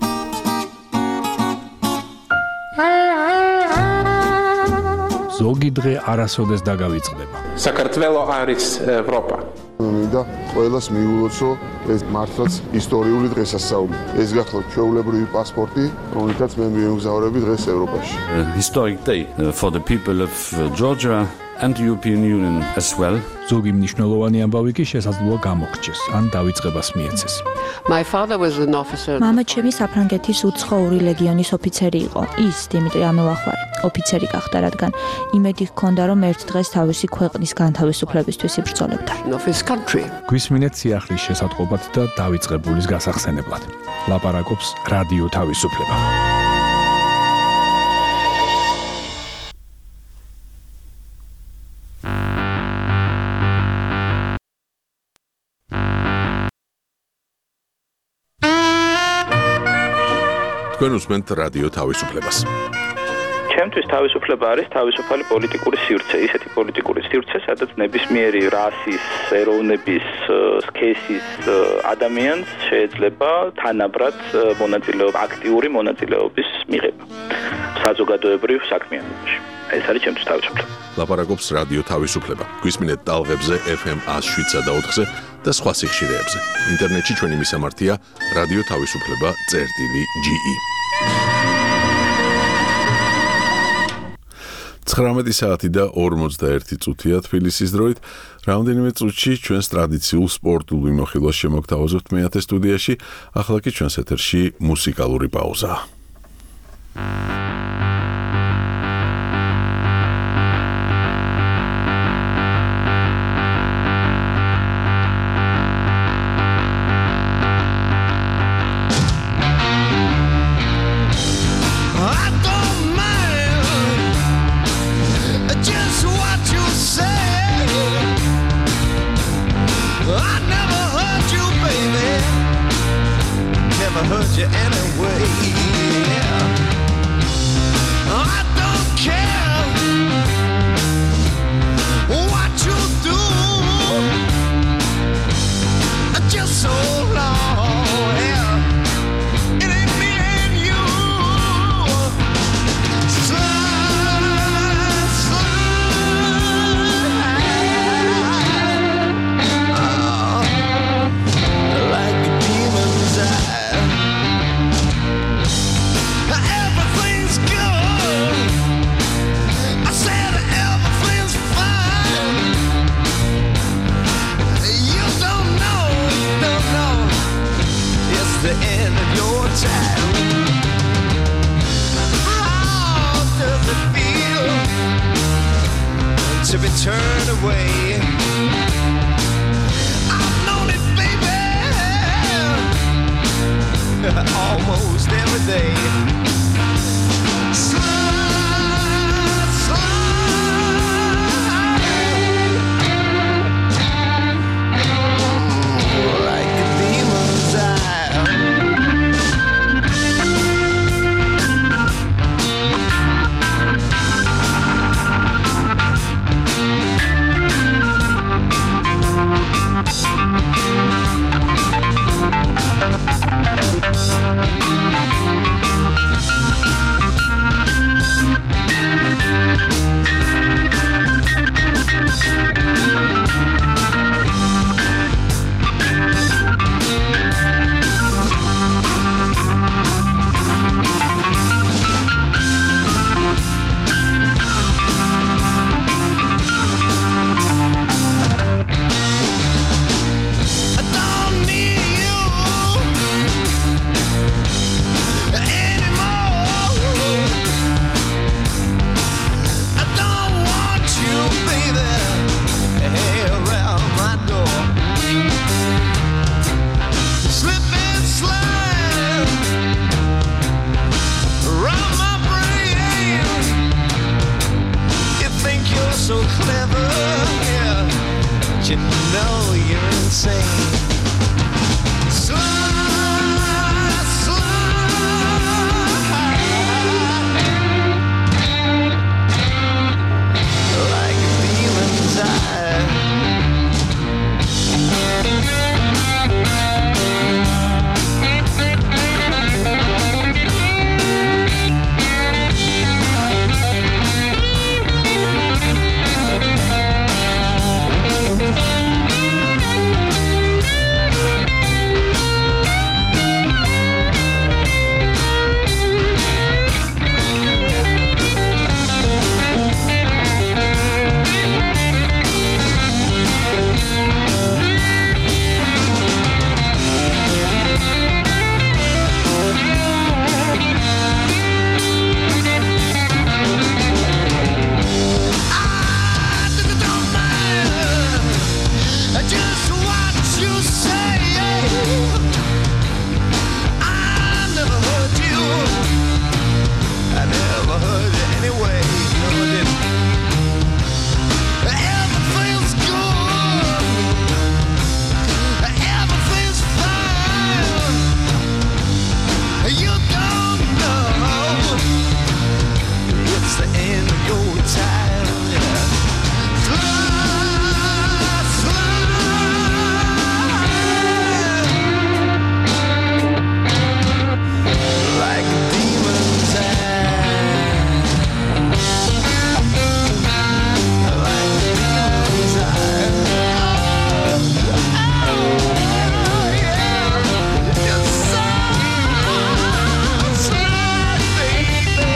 ზოგი დღე არასოდეს დაგავიწყდება. საქართველო არის ევროპა. მინდა ყველას მიულოცო ეს მართლაც ისტორიული დღესასწაული. ეს გახლავთ ჩვეულებრივი პასპორტი, რომელთაც მე მიემგზავრები დღეს ევროპაში. Historic day for the people of Georgia and the European Union as well. ზოგი მნიშვნელოვანი ამბავი კი შესაძლოა გამოგრჩეს, ან დავიწყებას მიეცეს. My father was an officer. მამა ჩემი საფრანგეთის უცხოური ლეგიონის ოფიცერი იყო. ის დიმიტრი ამელახვარი ოფიცერი გახდა, რადგან იმედი ჰქონდა, რომ ერთ დღეს თავისი ქვეყნის განთავისუფლებისთვის იბრძოლებდა. გვისმინეთ სიახლის შესატყობად და დავიწყებულის გასახსენებლად. ლაპარაკობს რადიო თავისუფლება. თქვენ უსმენთ რადიო თავისუფლებას. ჩემთვის თავისუფლება არის თავისუფალი პოლიტიკური სივრცე, ისეთი პოლიტიკური სივრცე, სადაც ნებისმიერი რასის, ეროვნების, სქესის ადამიანს შეიძლება თანაბრად აქტიური მონაწილეობის მიღება საზოგადოებრივ საქმიანობაში. ეს არის ჩემთვის თავისუფლება. ლაპარაკობს რადიო თავისუფლება. გვისმინეთ ტალღებზე FM 107 და 4-ზე და სხვა სიხშირეებზე. ინტერნეტში ჩვენი მისამართია რადიო თავისუფლება.ge. 19 საათი და 41 წუთია თბილისის დროით. რამდენიმე წუთში ჩვენს ტრადიციულ სპორტულ მიმოხილვას შემოგთავაზებთ მეათე სტუდიაში. ახლა კი ჩვენს ეთერში მუსიკალური პაუზაა. Hurt you anyway. I don't care what you do, just so long. It ain't me and you. Like a demon's eye. Everything's good. I said everything's fine. You don't know. It's the end of your time. How does it feel to be turned away? I've known it, baby, almost every day. Like a demon's eye. insane. Like a demon's eye. Just what you say. I never heard you. I never heard you anyway. No, I didn't. Everything's good. Everything's fine. You don't know. It's the end of your time. Like a demon's eye. Like a demon's eye. Oh, yeah. You're so sly, baby.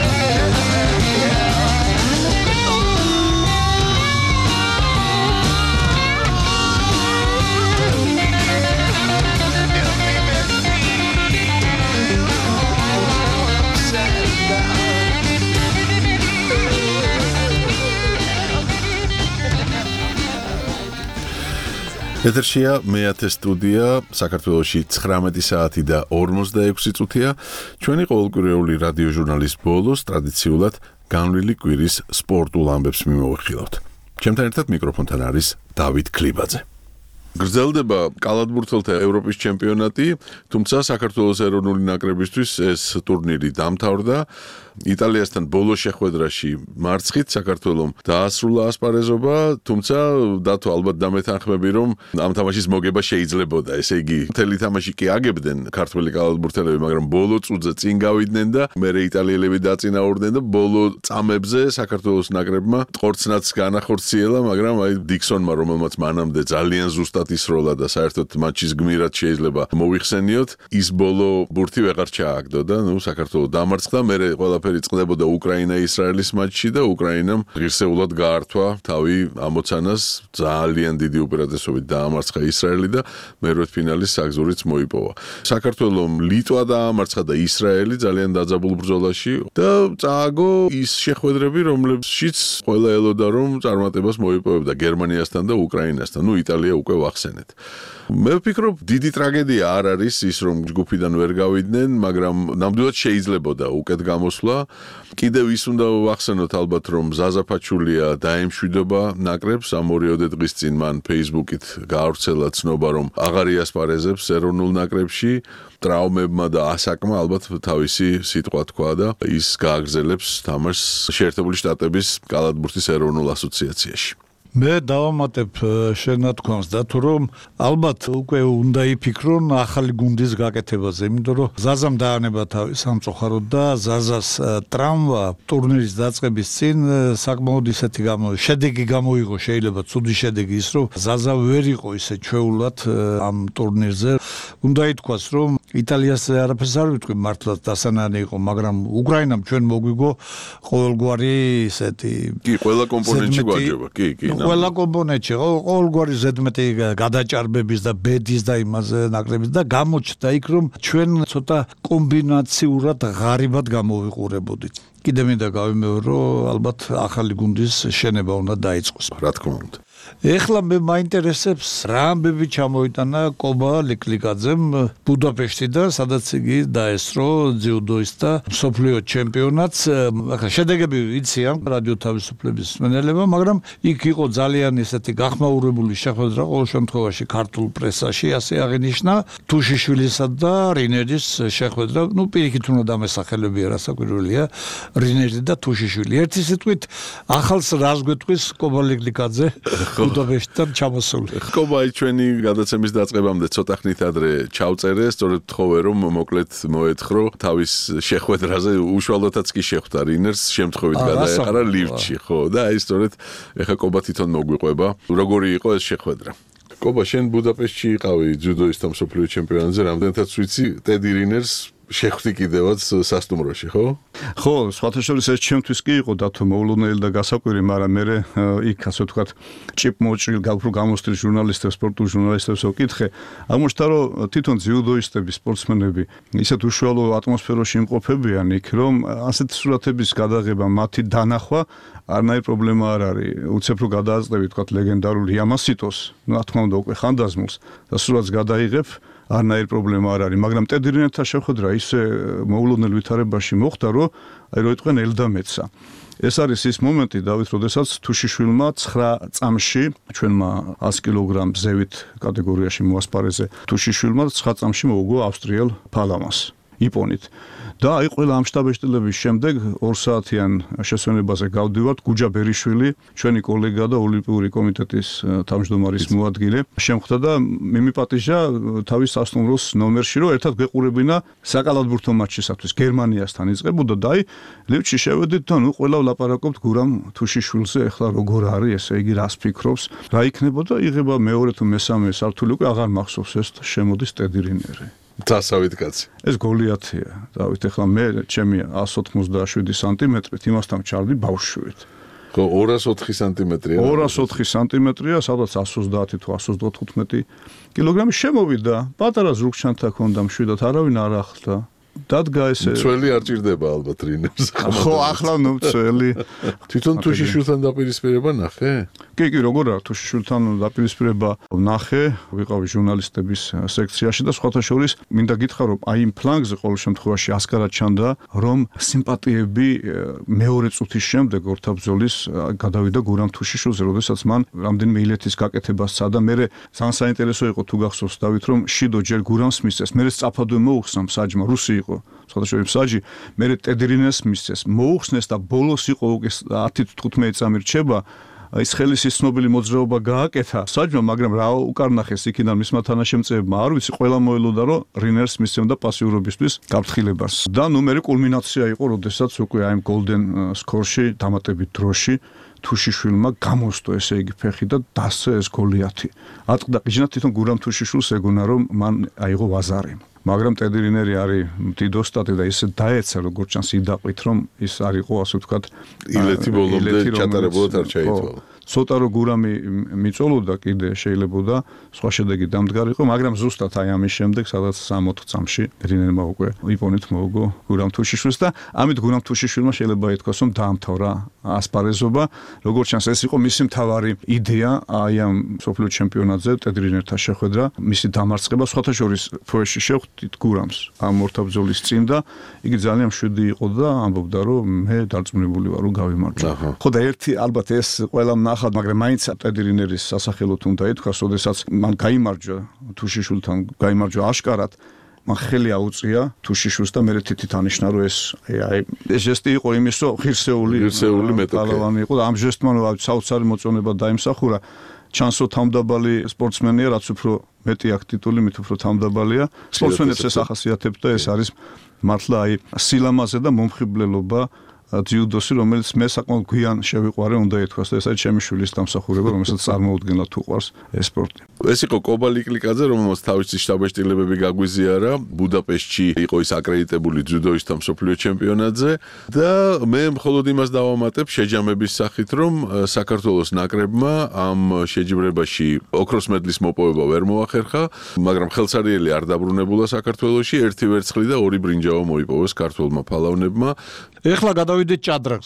ეთერშია მეათე სტუდია, საქართველოში 19 საათი და 46 წუთია. ჩვენი ყოველკვირეული რადიო ჟურნალის ბოლოს ტრადიციულად განვლილი კვირის სპორტულ ამბებს მიმოვიხილავთ. ჩემთან ერთად მიკროფონთან არის დავით ქლიბაძე. გრძელდება კალათბურთელთა ევროპის ჩემპიონატი, თუმცა საქართველოს ეროვნული ნაკრებისთვის ეს ტურნირი დამთავრდა. იტალიასთან ბოლო შეხვედრაში მარცხით საქართველომ დაასრულა ასპარეზობა, თუმცა დათო ალბათ დამეთანხმები, რომ ამ თამაშის მოგება შეიძლებოდა. ესე იგი, მთელი თამაში კი აგებდნენ ქართველი კალათბურთელები, მაგრამ ბოლო წუთზე წინ გავიდნენ და მერე იტალიელები დაწინაურდნენ და ბოლო წამებზე საქართველოს ნაკრებმა ტყორცნაც განახორციელა, მაგრამ აი დიქსონმა, რომელმაც მანამდე ძალიან ზუსტად ისროლა და საერთოდ მატჩის გმირად შეიძლება მოიხსენიოთ, ის ბოლო ბურთი ვეღარ ჩააგდო და საქართველო დამარცხდა, მერე ყველაფერი წყდებოდა უკრაინა-ისრაელის მატჩში და უკრაინამ ღირსეულად გაართვა თავი ამოცანას, ძალიან დიდი უპირატესობით დაამარცხა ისრაელი და მერვედფინალის საგზურიც მოიპოვა. საქართველომ ლიტვა დაამარცხა და ისრაელი ძალიან დაძაბულ ბრძოლაში და წააგო ის შეხვედრები, რომლებშიც ყველა ელოდა, რომ წარმატებას მოიპოვებდა გერმანიასთან და უკრაინასთან. იტალია უკვე ვახსენეთ. მე ვფიქრობ, დიდი ტრაგედია არ არის ის, რომ ჯგუფიდან ვერ გავიდნენ, მაგრამ ნამდვილად შეიძლებოდა უკეთ გამოსვლა. კიდევ ის უნდა ვახსენოთ ალბათ, რომ ზაზა ფაჩულია დაემშვიდობა ნაკრებს, ამ 2 დღის წინ მან Facebook-ით გაავრცელა ცნობა, რომ აღარ იასპარეზებს ეროვნულ ნაკრებში, ტრავმებმა და ასაკმა ალბათ თავისი სიტყვა თქვა და ის გააგრძელებს თამაშს შეერთებული შტატების კალათბურთის ეროვნულ ასოციაციაში. მე დავამატებ შენ ნათქვამს და თუ რომ ალბათ უკვე უნდა იფიქრონ ახალი გუნდის გაკეთებაზე, იმიტომ რომ ზაზამ დაანება თავი სამწუხაროდ და ზაზას ტრავმა ტურნირის დაწყების წინ საკმაოდ ისეთი შედეგი გამოიღო, შეიძლება ცუდი შედეგი ის, რომ ზაზა ვერ იყო ისე ჩვეულად ამ ტურნირზე. უნდა ითქვას, რომ იტალიას არაფერს არ ვიტყვი, მართლაც დასანანი იყო, მაგრამ უკრაინამ ჩვენ მოგვიგო ყოველგვარი ისეთი კი, ყველა კომპონენტში გვაჯობა, კი. ყველა კომპონენტში ყოველგვარი ზედმეტი გადაჭარბების და ბედის და იმაზე ნაკრების და გამოჩნდა იქ, რომ ჩვენ ცოტა კომბინაციურად ღარიბად გამოვიყურებოდით. კიდე მინდა გავიმეორო, რომ ალბათ ახალი გუნდის შენება უნდა დაიწყოს. რა თქმა უნდა. ეხლა მე მაინტერესებს რა ამბები ჩამოიტანა კობა ლიკლიკაძემ ბუდაპეშტიდან, სადაც იგი დაესწრო ძიუდოისტთა მსოფლიო ჩემპიონატს. ახლა შედეგები იციან რადიო თავისუფლების მენელება, მაგრამ იქ იყო ძალიან ესეთი გახმაურებული შეხვედრა ყოველ შემთხვევაში ქართულ პრესაში, ასე აღინიშნა თუშიშვილისა და რინერის შეხვედრა. პირიქით უნდა დამესახელებია, რასაკვირველია, რინერი და თუშიშვილი. ერთი სიტყვით ახალს რას გვეტყვის კობა ლიკლიკაძე ბუდაპეშტიდან ჩამოსული. კობა ჩვენი გადაცემის დაწყებამდე ცოტა ხნით ადრე ჩავწერე, სწორედ თხოვე რომ მოკლედ მოეთხრო თავის შეხვედრაზე, უშუალოდაც კი შეხვდა რინერს, შემთხვევით გადაეყარა ლიფტში, ხო, და აი სწორედ ეხა კობა თვითონ მოგვიყვება, როგორი იყო ეს შეხვედრა. კობა, შენ ბუდაპეშტში იყავი ძიუდოისტთა მსოფლიო ჩემპიონატზე, რამდენადაც ვიცი, ტედი რინერს შეხვდი კიდევაც სასტუმროში, ხო? ხო, სხვათა შორის ეს ჩემთვის კი იყო დათო მოულოდნელი და გასაკვირი, მაგრამ მე იქ ასე ვთქვათ, ჭიპმოჭრილ უფრო გამოსტილ ჟურნალისტებს, სპორტულ ჟურნალისტებს ვკითხე, აღმოჩნდა, რომ თვითონ ძიუდოისტები, სპორტსმენები ისეთ უშუალო ატმოსფეროში იმყოფებიან იქ, რომ ასეთი სურათების გადაღება, მათი დანახვა არნაირი პრობლემა არ არის. უცებ რო გადააწყდები, თქვათ, ლეგენდარულ იამასიტოს, რა თქმა უნდა, უკვე ხანდაზმულს და სურათს გადაიღებ, არნაირი პრობლემა არ არის, მაგრამ ტედი რინერთან შეხვედრა ისე მოულოდნელ ვითარებაში მოხდა, რომ აი რო იტყვენ ელდამეცა. ეს არის ის მომენტი, დავით, როდესაც თუშიშვილმა 9 წამში, ჩვენმა 100 კილოგრამ ზევით კატეგორიაში მოასპარეზე, თუშიშვილმა 9 წამში მოუგო ავსტრიელ ფალამას, იპონით. და აი ყველა ამ შტაბეშტილების შემდეგ 2 საათიან შესვენებაზე გავდივართ, გუჯა ბერიშვილი, ჩვენი კოლეგა და ოლიმპიური კომიტეტის თავმჯდომარის მოადგილე, შემხვდა და მიმიპატიჟა თავის სასტუმროს ნომერში, რომ ერთად გვეყურებინა საკალათბურთო მატჩისათვის გერმანიასთან იწყებოდა და აი ლიფტში შევედით და ნუ ყველა ვლაპარაკობთ გურამ თუშიშვილზე, ეხლა როგორ არის, ესე იგი რას ფიქრობს, რა იქნებოდა, იღება მეორე თუ მესამე სართული, უკვე აღარ მახსოვს ეს შემოდის ტედი რინერი. დასავით კაცი. ეს გოლიათია. დავით, ეხლა მე ჩემი 187 სანტიმეტრით იმასთან ჩარდი ბავშვით. ხო, 204 სანტიმეტრია. 204 სანტიმეტრია, სადაც 130 თუ 195 კილოგრამი შემოვიდა. პატარა ზრუქჩანთა ქონდა მშვიდად, არავინ არ ახლდა. დადგა ესე. მცველი არ ჭირდება ალბათ რინერს. ხო, ახლა ნუ მცველი. თვითონ თუშიშვილთან დაპირისპირება ნახე? კი, როგორ არა, თუშიშვილთან დაპირისპირება ნახე, ვიყავი ჟურნალისტების სექციაში და სხვათა შორის მინდა გითხრა, რომ აი იმ ფლანგზე ყოველ შემთხვევაში ასკარად ჩანდა, რომ სიმპათიები მეორე წუთის შემდეგ ორთაბრძოლის გადავიდა გურამ თუშიშვილზე, როდესაც მან რამდენიმე ილეთის გაკეთება სცადა. მე ძალიან საინტერესო იყო თუ გახსოვს, დავით, რომ შიდო ჯერ გურამს მისცეს, მე სწაფადვე მოუხსნა მსაჯმა, რუსი იყო. სხვათა შორის მსაჯი, მე ტედი რინერს მისცეს, მოუხსნეს და ბოლოს იყო უკვე 10-15 წამი რჩება. ის ხელისის ცნობილი მოძრაობა გააკეთა საჯმა, მაგრამ რა უკარნახეს იქიდან მისმა თანაშემწეებმა, არ ვიცი, ყველა მოელოდა, რომ რინერს მისცემდა პასიურობისთვის გაფრთხილებას. და ნუმერი კულმინაცია იყო, როდესაც უკვე აი გოლდენ სკორში, დამატებით დროში თუშიშვილმა გამოსტო ესე იგი ფეხი და დასწრა ეს გოლიათი. ატყდა ყიჟნა თვითონ გურამ თუშიშვილს ეგონა, რომ მან აიღო ვაზარი. მაგრამ ტედი რინერი არის დიდოსტატი და ისე დაეცა, როგორც ჩანს იდაყვით, რომ ის არ იყო, ასე ვთქვათ, ილეთი ბოლომდე ჩატარებულად არ ჩაითვალა. ცოტა რო გურამი მიწოლოდა კიდე შეიძლებოდა სხვა შედეგი დამდგარიყო, მაგრამ ზუსტად აი ამის შემდეგ, სადაც 60 წამში რინერმა უკვე იპონით მოუგო გურამ თუშიშვილს და ამით გურამ თუშიშვილმა შეიძლება ითქვას, რომ დაამთავრა ასპარეზობა. როგორც ჩანს, ეს იყო მისი მთავარი იდეა აი ამ მსოფლიო ჩემპიონატზე ტედი რინერთან შეხვედრა, მისი დამარცხება, სხვათა შორის ფოეში შევხვდით გურამს ამ ორთაბრძოლის წინ და იგი ძალიან მშვიდი იყო და ამბობდა, რომ მე დარწმუნებული ვარ, რომ გავიმარჯვე. ხო და ერთი ალბათ ეს ყველამ ნახა, მაგრამ მაინც ტედი რინერის სასახელოდ უნდა ითქვას, როდესაც მან გაიმარჯვა თუშიშვილთან, გაიმარჯვა აშკარად, მან ხელი აუწია თუშიშვილს და მე თითით ანიშნა, რომ ეს ჟესტი იყო იმის, რომ ღირსეული პალავანი იყო და ამ ჟესტმა საოცარი მოწონება დაიმსახურა. ჩანსო თავმდაბალი სპორტსმენია, რაც უფრო მეტი აქ ტიტული, მით უფრო თავმდაბალია. სპორტსმენებს ეს ახასიათებდა, ეს არის მართლა აი სილამაზე და მომხიბლელობა ძიუდოსი, რომელიც მე საკმაოდ გვიან შევიყვარე, უნდა ითქვას, და ეს არის ჩემი შვილის დამსახურება, რომელსაც წარმოუდგენლად უყვარს ეს სპორტი. ეს იყო კობა ლიკლიკაძე, რომელმაც თავისი შტაბეშტილებები გაგვიზიარა ბუდაპეშტში, იყო ის აკრედიტებული ძიუდოისტთა მსოფლიო ჩემპიონატზე და მე მხოლოდ იმას დავამატებ შეჯამების სახით, რომ საქართველოს ნაკრებმა ამ შეჯიბრებაში ოქროს მედლის მოპოვება ვერ მოახერხა, მაგრამ ხელსარიელი არ დაბრუნებულა საქართველოში, ერთი ვერცხლი და 2 ბრინჯაო მოიპოვეს ქართველმა ფალავნებმა. ეხლა გადავიდეთ ჭადრაკზე.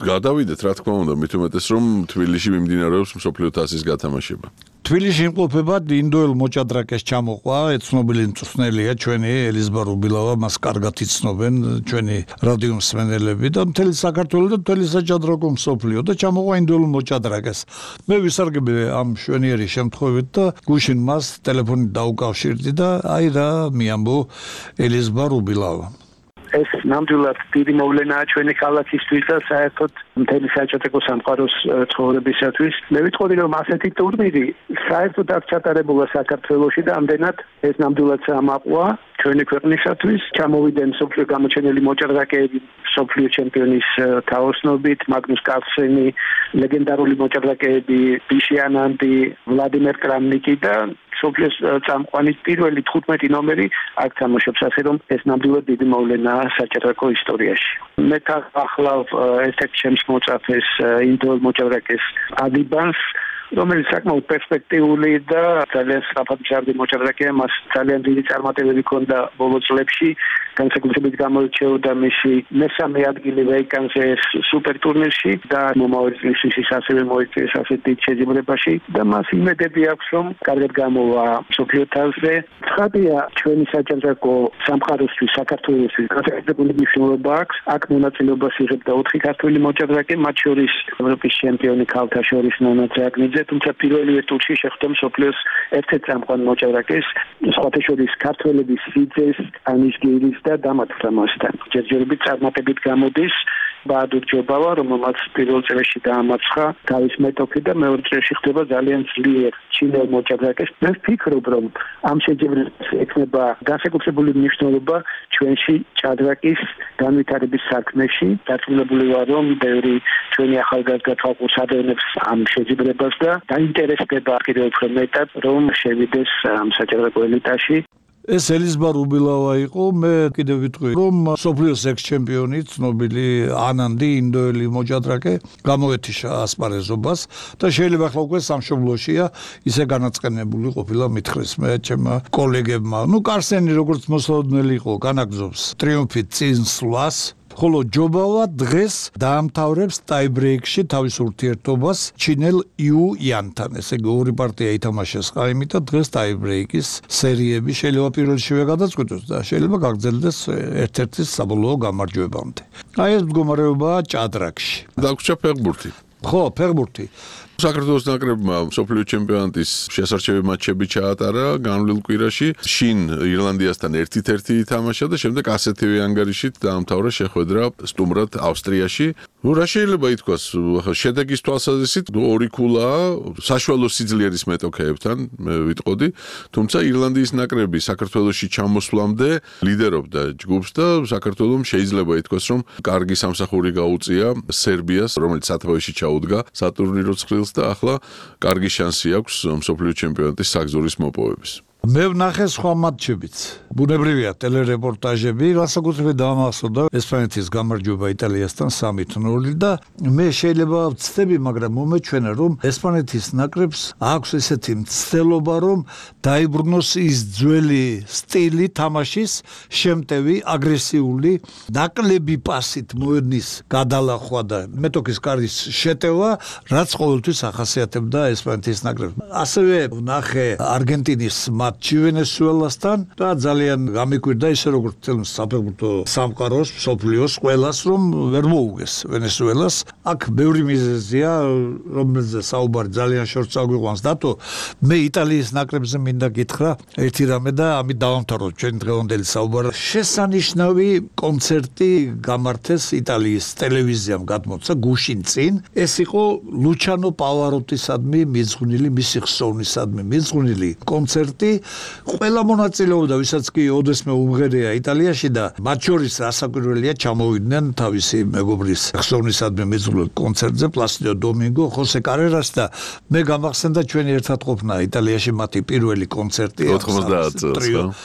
გადავიდეთ, რა თქმა უნდა, მით უმეტეს რომ თბილისში მიმდინარეობს მსოფლიო თასის გათამაშება. თბილისში იმყოფება ინდოელ მოჭადრაკეს ჩამოყვა, ცნობილი მწვრთნელია ჩვენი ელიზბარ უბილავა, მას კარგად იცნობენ ჩვენი რადიო მსმენელები და მთელი საქართველო და მთელი საჭადრაკო მსოფლიო და ჩამოყვა ინდოელ მოჭადრაკეს. მე ვისარგებლე ამ შვენიერი შემთხვევით და გუშინ მას ტელეფონით დაუკავშირდი და აი რა მიამბო ელიზბარ უბილავა. ეს ნამდვილად დიდი მოვლენაა ჩვენი ქალაქისთვის და საერთოდ მთელი საჭადრაკო სამყაროს ცხოვრებისათვის. მე ვიტყოდი რომ ასეთი ტურნირი საერთოდ არ ჩატარებულა საქართველოში და ამდენად ეს ნამდვილად სამაყვა ჩვენი ქვეყნისათვის. ჩამოვიდნენ მსოფლიო გამოჩენილი მოჭადრაკეები, მსოფლიო ჩემპიონის თაოსნობით, მაგნუს კარლსენი, ლეგენდარული მოჭადრაკეები, ბიში ანანდი, ვლადიმერ კრამნიკი და მსოფლიოს წამყვანი პირველი 15 ნომერი აქ თამაშობს, ასე რომ ეს ნამდვილად დიდი მოვლენაა საჭადრაკო ისტორიაში. მე ახლა ერთ-ერთ ჩემს მოწაფეს ინდოელ მოჭადრაკეს ადიბანს, რომელიც საკმაოდ პერსპექტიული და ძალიან სწრაფად მშრალი მოჭადრაკეა, მას ძალიან დიდი წარმატებები ჰქონდა ბოლო წლებში, განსაკუთრებით გამოირჩეოდა მისი მესამე ადგილი ვეიკანზე სუპერ ტურნირში და მომავალ წლისთვის ის ასევე მოიწვიეს ასეთ დიდ შეჯიბრებაში და მას იმედები აქვს, რომ კარგად გამოვა მსოფლიო თასზე. ცხადია, ჩვენი საჭადრაკო სამყაროსთვის, საქართველოსთვის განსაკუთრებული მნიშვნელობა აქვს. აქ მონაწილეობას იღებდა 4 ქართველი მოჭადრაკე, მათ შორის ევროპის ჩემპიონი ქალთა შორის ნონა ძაგნიძე, თუმცა პირველივე ტურში შეხვდა მსოფლიოს ერთ-ერთ წამყვან მოჭადრაკეს, სხვათა შორის ქართველების სიძეს, ანის გეირის და დამატება მასთან. ჯერჯერობით წარმატებით გამოდის ბაადურ ჯობავა, რომელმაც პირველ წრეში დაამარცხა თავის მეტოქი და მეორე წრეში ხდება ძალიან ძლიერ ჩინელ მოჭადრაკეს. მე ვფიქრობ, რომ ამ შეჯიბრებას ექნება განსაკუთრებული მნიშვნელობა ჩვენში ჭადრაკის განვითარების საქმეში. დარწმუნებული ვარ, რომ ბევრი ჩვენი ახალგაზრდა ხალხს ადევნებს ამ შეჯიბრებას და დაინტერესდება კიდევ უფრო მეტად, რომ შევიდეს ამ საჭადრაკო ელიტაში. ეს ელიზბარ უბილავა იყო, მე კიდევ ვიტყვი, რომ სოფლიოს ექს-ჩემპიონი, ცნობილი ანანდი, ინდოელი მოჭადრაკე, გამოეთიშა ასპარეზობას და შეიძლება ახლა უკვე სამშობლოშია, ისე განაწყენებული ყოფილა მითხრეს მე ჩემმა კოლეგებმა. კარსენი როგორც მოსალოდნელი იყო, განაგზობს ტრიუმფით წინსვლას. ხოლო ჯობავა დღეს დაამთავრებს ტაიბრეიკში თავის ურთიერთობას ჩინელ იუ იანთან. ესე იგი ორი პარტია ითამაშეს ყაიმით და დღეს ტაიბრეიკის სერიები შეიძლება პირველშივე გადაწყვიტოს და შეიძლება გაგრძელდეს ერთ-ერთი საბოლოო გამარჯვებამდე. აი ეს მდგომარეობაა ჭადრაკში. დაგვრჩა ფეხბურთი. ხო, ფეხბურთი. საქართველოს ნაკრებმა მსოფლიო ჩემპიონატის შესარჩევი მატჩები ჩაატარა განვლილ კვირაში. შინ ირლანდიასთან 1-1 ითამაშა და შემდეგ ასეთივე ანგარიშით დაამთავრა შეხვედრა სტუმრად ავსტრიაში. რა შეიძლება ითქვას, შედეგის თვალსაზრისით ორი ქულაა საშუალო სიძლიერის მეტოქეებთან, მე ვიტყოდი, თუმცა ირლანდიის ნაკრები საქართველოში ჩამოსვლამდე ლიდერობდა ჯგუფს და საქართველომ შეიძლება ითქვას, რომ კარგი სამსახური გაუწია სერბიას, რომელიც სათავეში ჩაუდგა სატურნირო ცხრილს და ახლა კარგი შანსი აქვს მსოფლიო ჩემპიონატის საგზურის მოპოვების. მე ვნახე სხვა მატჩებიც. ბუნებრივია ტელერეპორტაჟები, განსაკუთრებით დამახსოვდა ესპანეთის გამარჯვება იტალიასთან 3-0 და მე შეიძლება ვცდები, მაგრამ მომეჩვენა, რომ ესპანეთის ნაკრებს აქვს ესეთი მცდელობა, რომ დაიბრუნოს ის ძველი სტილი თამაშის, შემტევი, აგრესიული, ნაკლები პასით მოედნის გადალახვა და მეტოქის კარის შეტევა, რაც ყოველთვის ახასიათებდა ესპანეთის ნაკრებს. ასევე ვნახე არგენტინის მატჩი ვენესუელასთან და ძალიან გამიკვირდა ისე როგორც თელმს საფეხბურთო სამყაროს, მსოფლიოს ყველას, რომ ვერ მოუგეს ვენესუელას. აქ ბევრი მიზეზია, რომელზეც საუბარი ძალიან შორს წაგვიყვანს დათო. მე იტალიის ნაკრებზე მინდა გითხრა ერთი რამე და ამით დავამთავროთ ჩვენი დღევანდელი საუბარი. შესანიშნავი კონცერტი გამართეს იტალიის ტელევიზიამ გადმოცა გუშინ წინ. ეს იყო ლუჩანო პავაროტისადმი მიძღვნილი, მისი ხსოვნისადმი მიძღვნილი კონცერტი. ყველა მონაწილეობდა, ვისაც კი ოდესმე უმღერია იტალიაში და მათ შორის ასაკვირველია ჩამოვიდნენ თავისი მეგობრის ხსოვნისადმი მიძღვნილ კონცერტზე პლასიდო დომინგო, ხოსე კარერას და მე გამახსენდა ჩვენი ერთად ყოფნა იტალიაში მათი პირველი კონცერტი 90 წელს.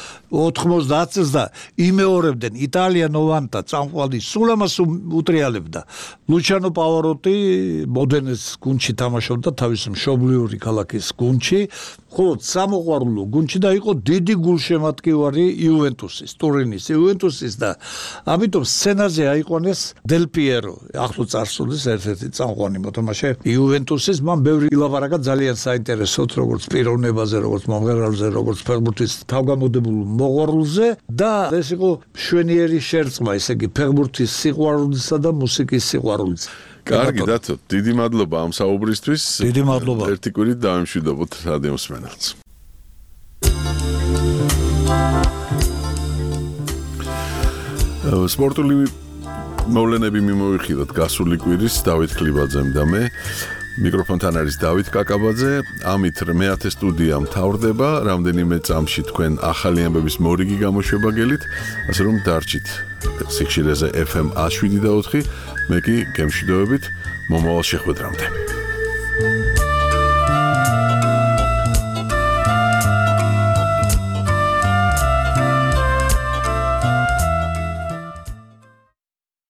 90 წელს და იმეორებდნენ იტალია ნოვანტა წამყვანი სულ ამას უტრიალებდა. ლუჩანო პავაროტი მოდენეს გუნდში თამაშობდა თავის მშობლიური ქალაქის გუნდში ხოლო სამოყვარულო გუნდში და იყო დიდი გულშემატკივარი იუვენტუსის, ტურინის იუვენტუსის და ამიტომ სცენაზე აიყვანეს დელ პიერო, ახლო წარსულის ერთ-ერთი წამყვანი მოთამაშე იუვენტუსის. მან ბევრი ილაპარაკა ძალიან საინტერესოდ, როგორც პიროვნებაზე, როგორც მომღერალზე, როგორც ფეხბურთის თავგამოდებულ მოყვარულზე და ეს იყო მშვენიერი შერწყმა, ესე იგი ფეხბურთის სიყვარულისა და მუსიკის სიყვარულის. კარგი დათო, დიდი მადლობა ამ საუბრისთვის. დიდი მადლობა. ერთი კვირით დავემშვიდობოთ რადიო მსმენელს. სპორტული მოვლენები მიმოვიხილოთ გასული კვირის დავით ქლიბაძემ და მე. მიკროფონთან არის დავით კაკაბაძე. ამით მე-10 სტუდია მთავრდება. რამდენიმე წამში თქვენ ახალი ამბების მორიგი გამოშვება გელით, ასე რომ დარჩით სიხშირეზე FM 107.4. მე კი გემშვიდობებით მომავალ შეხვედრამდე.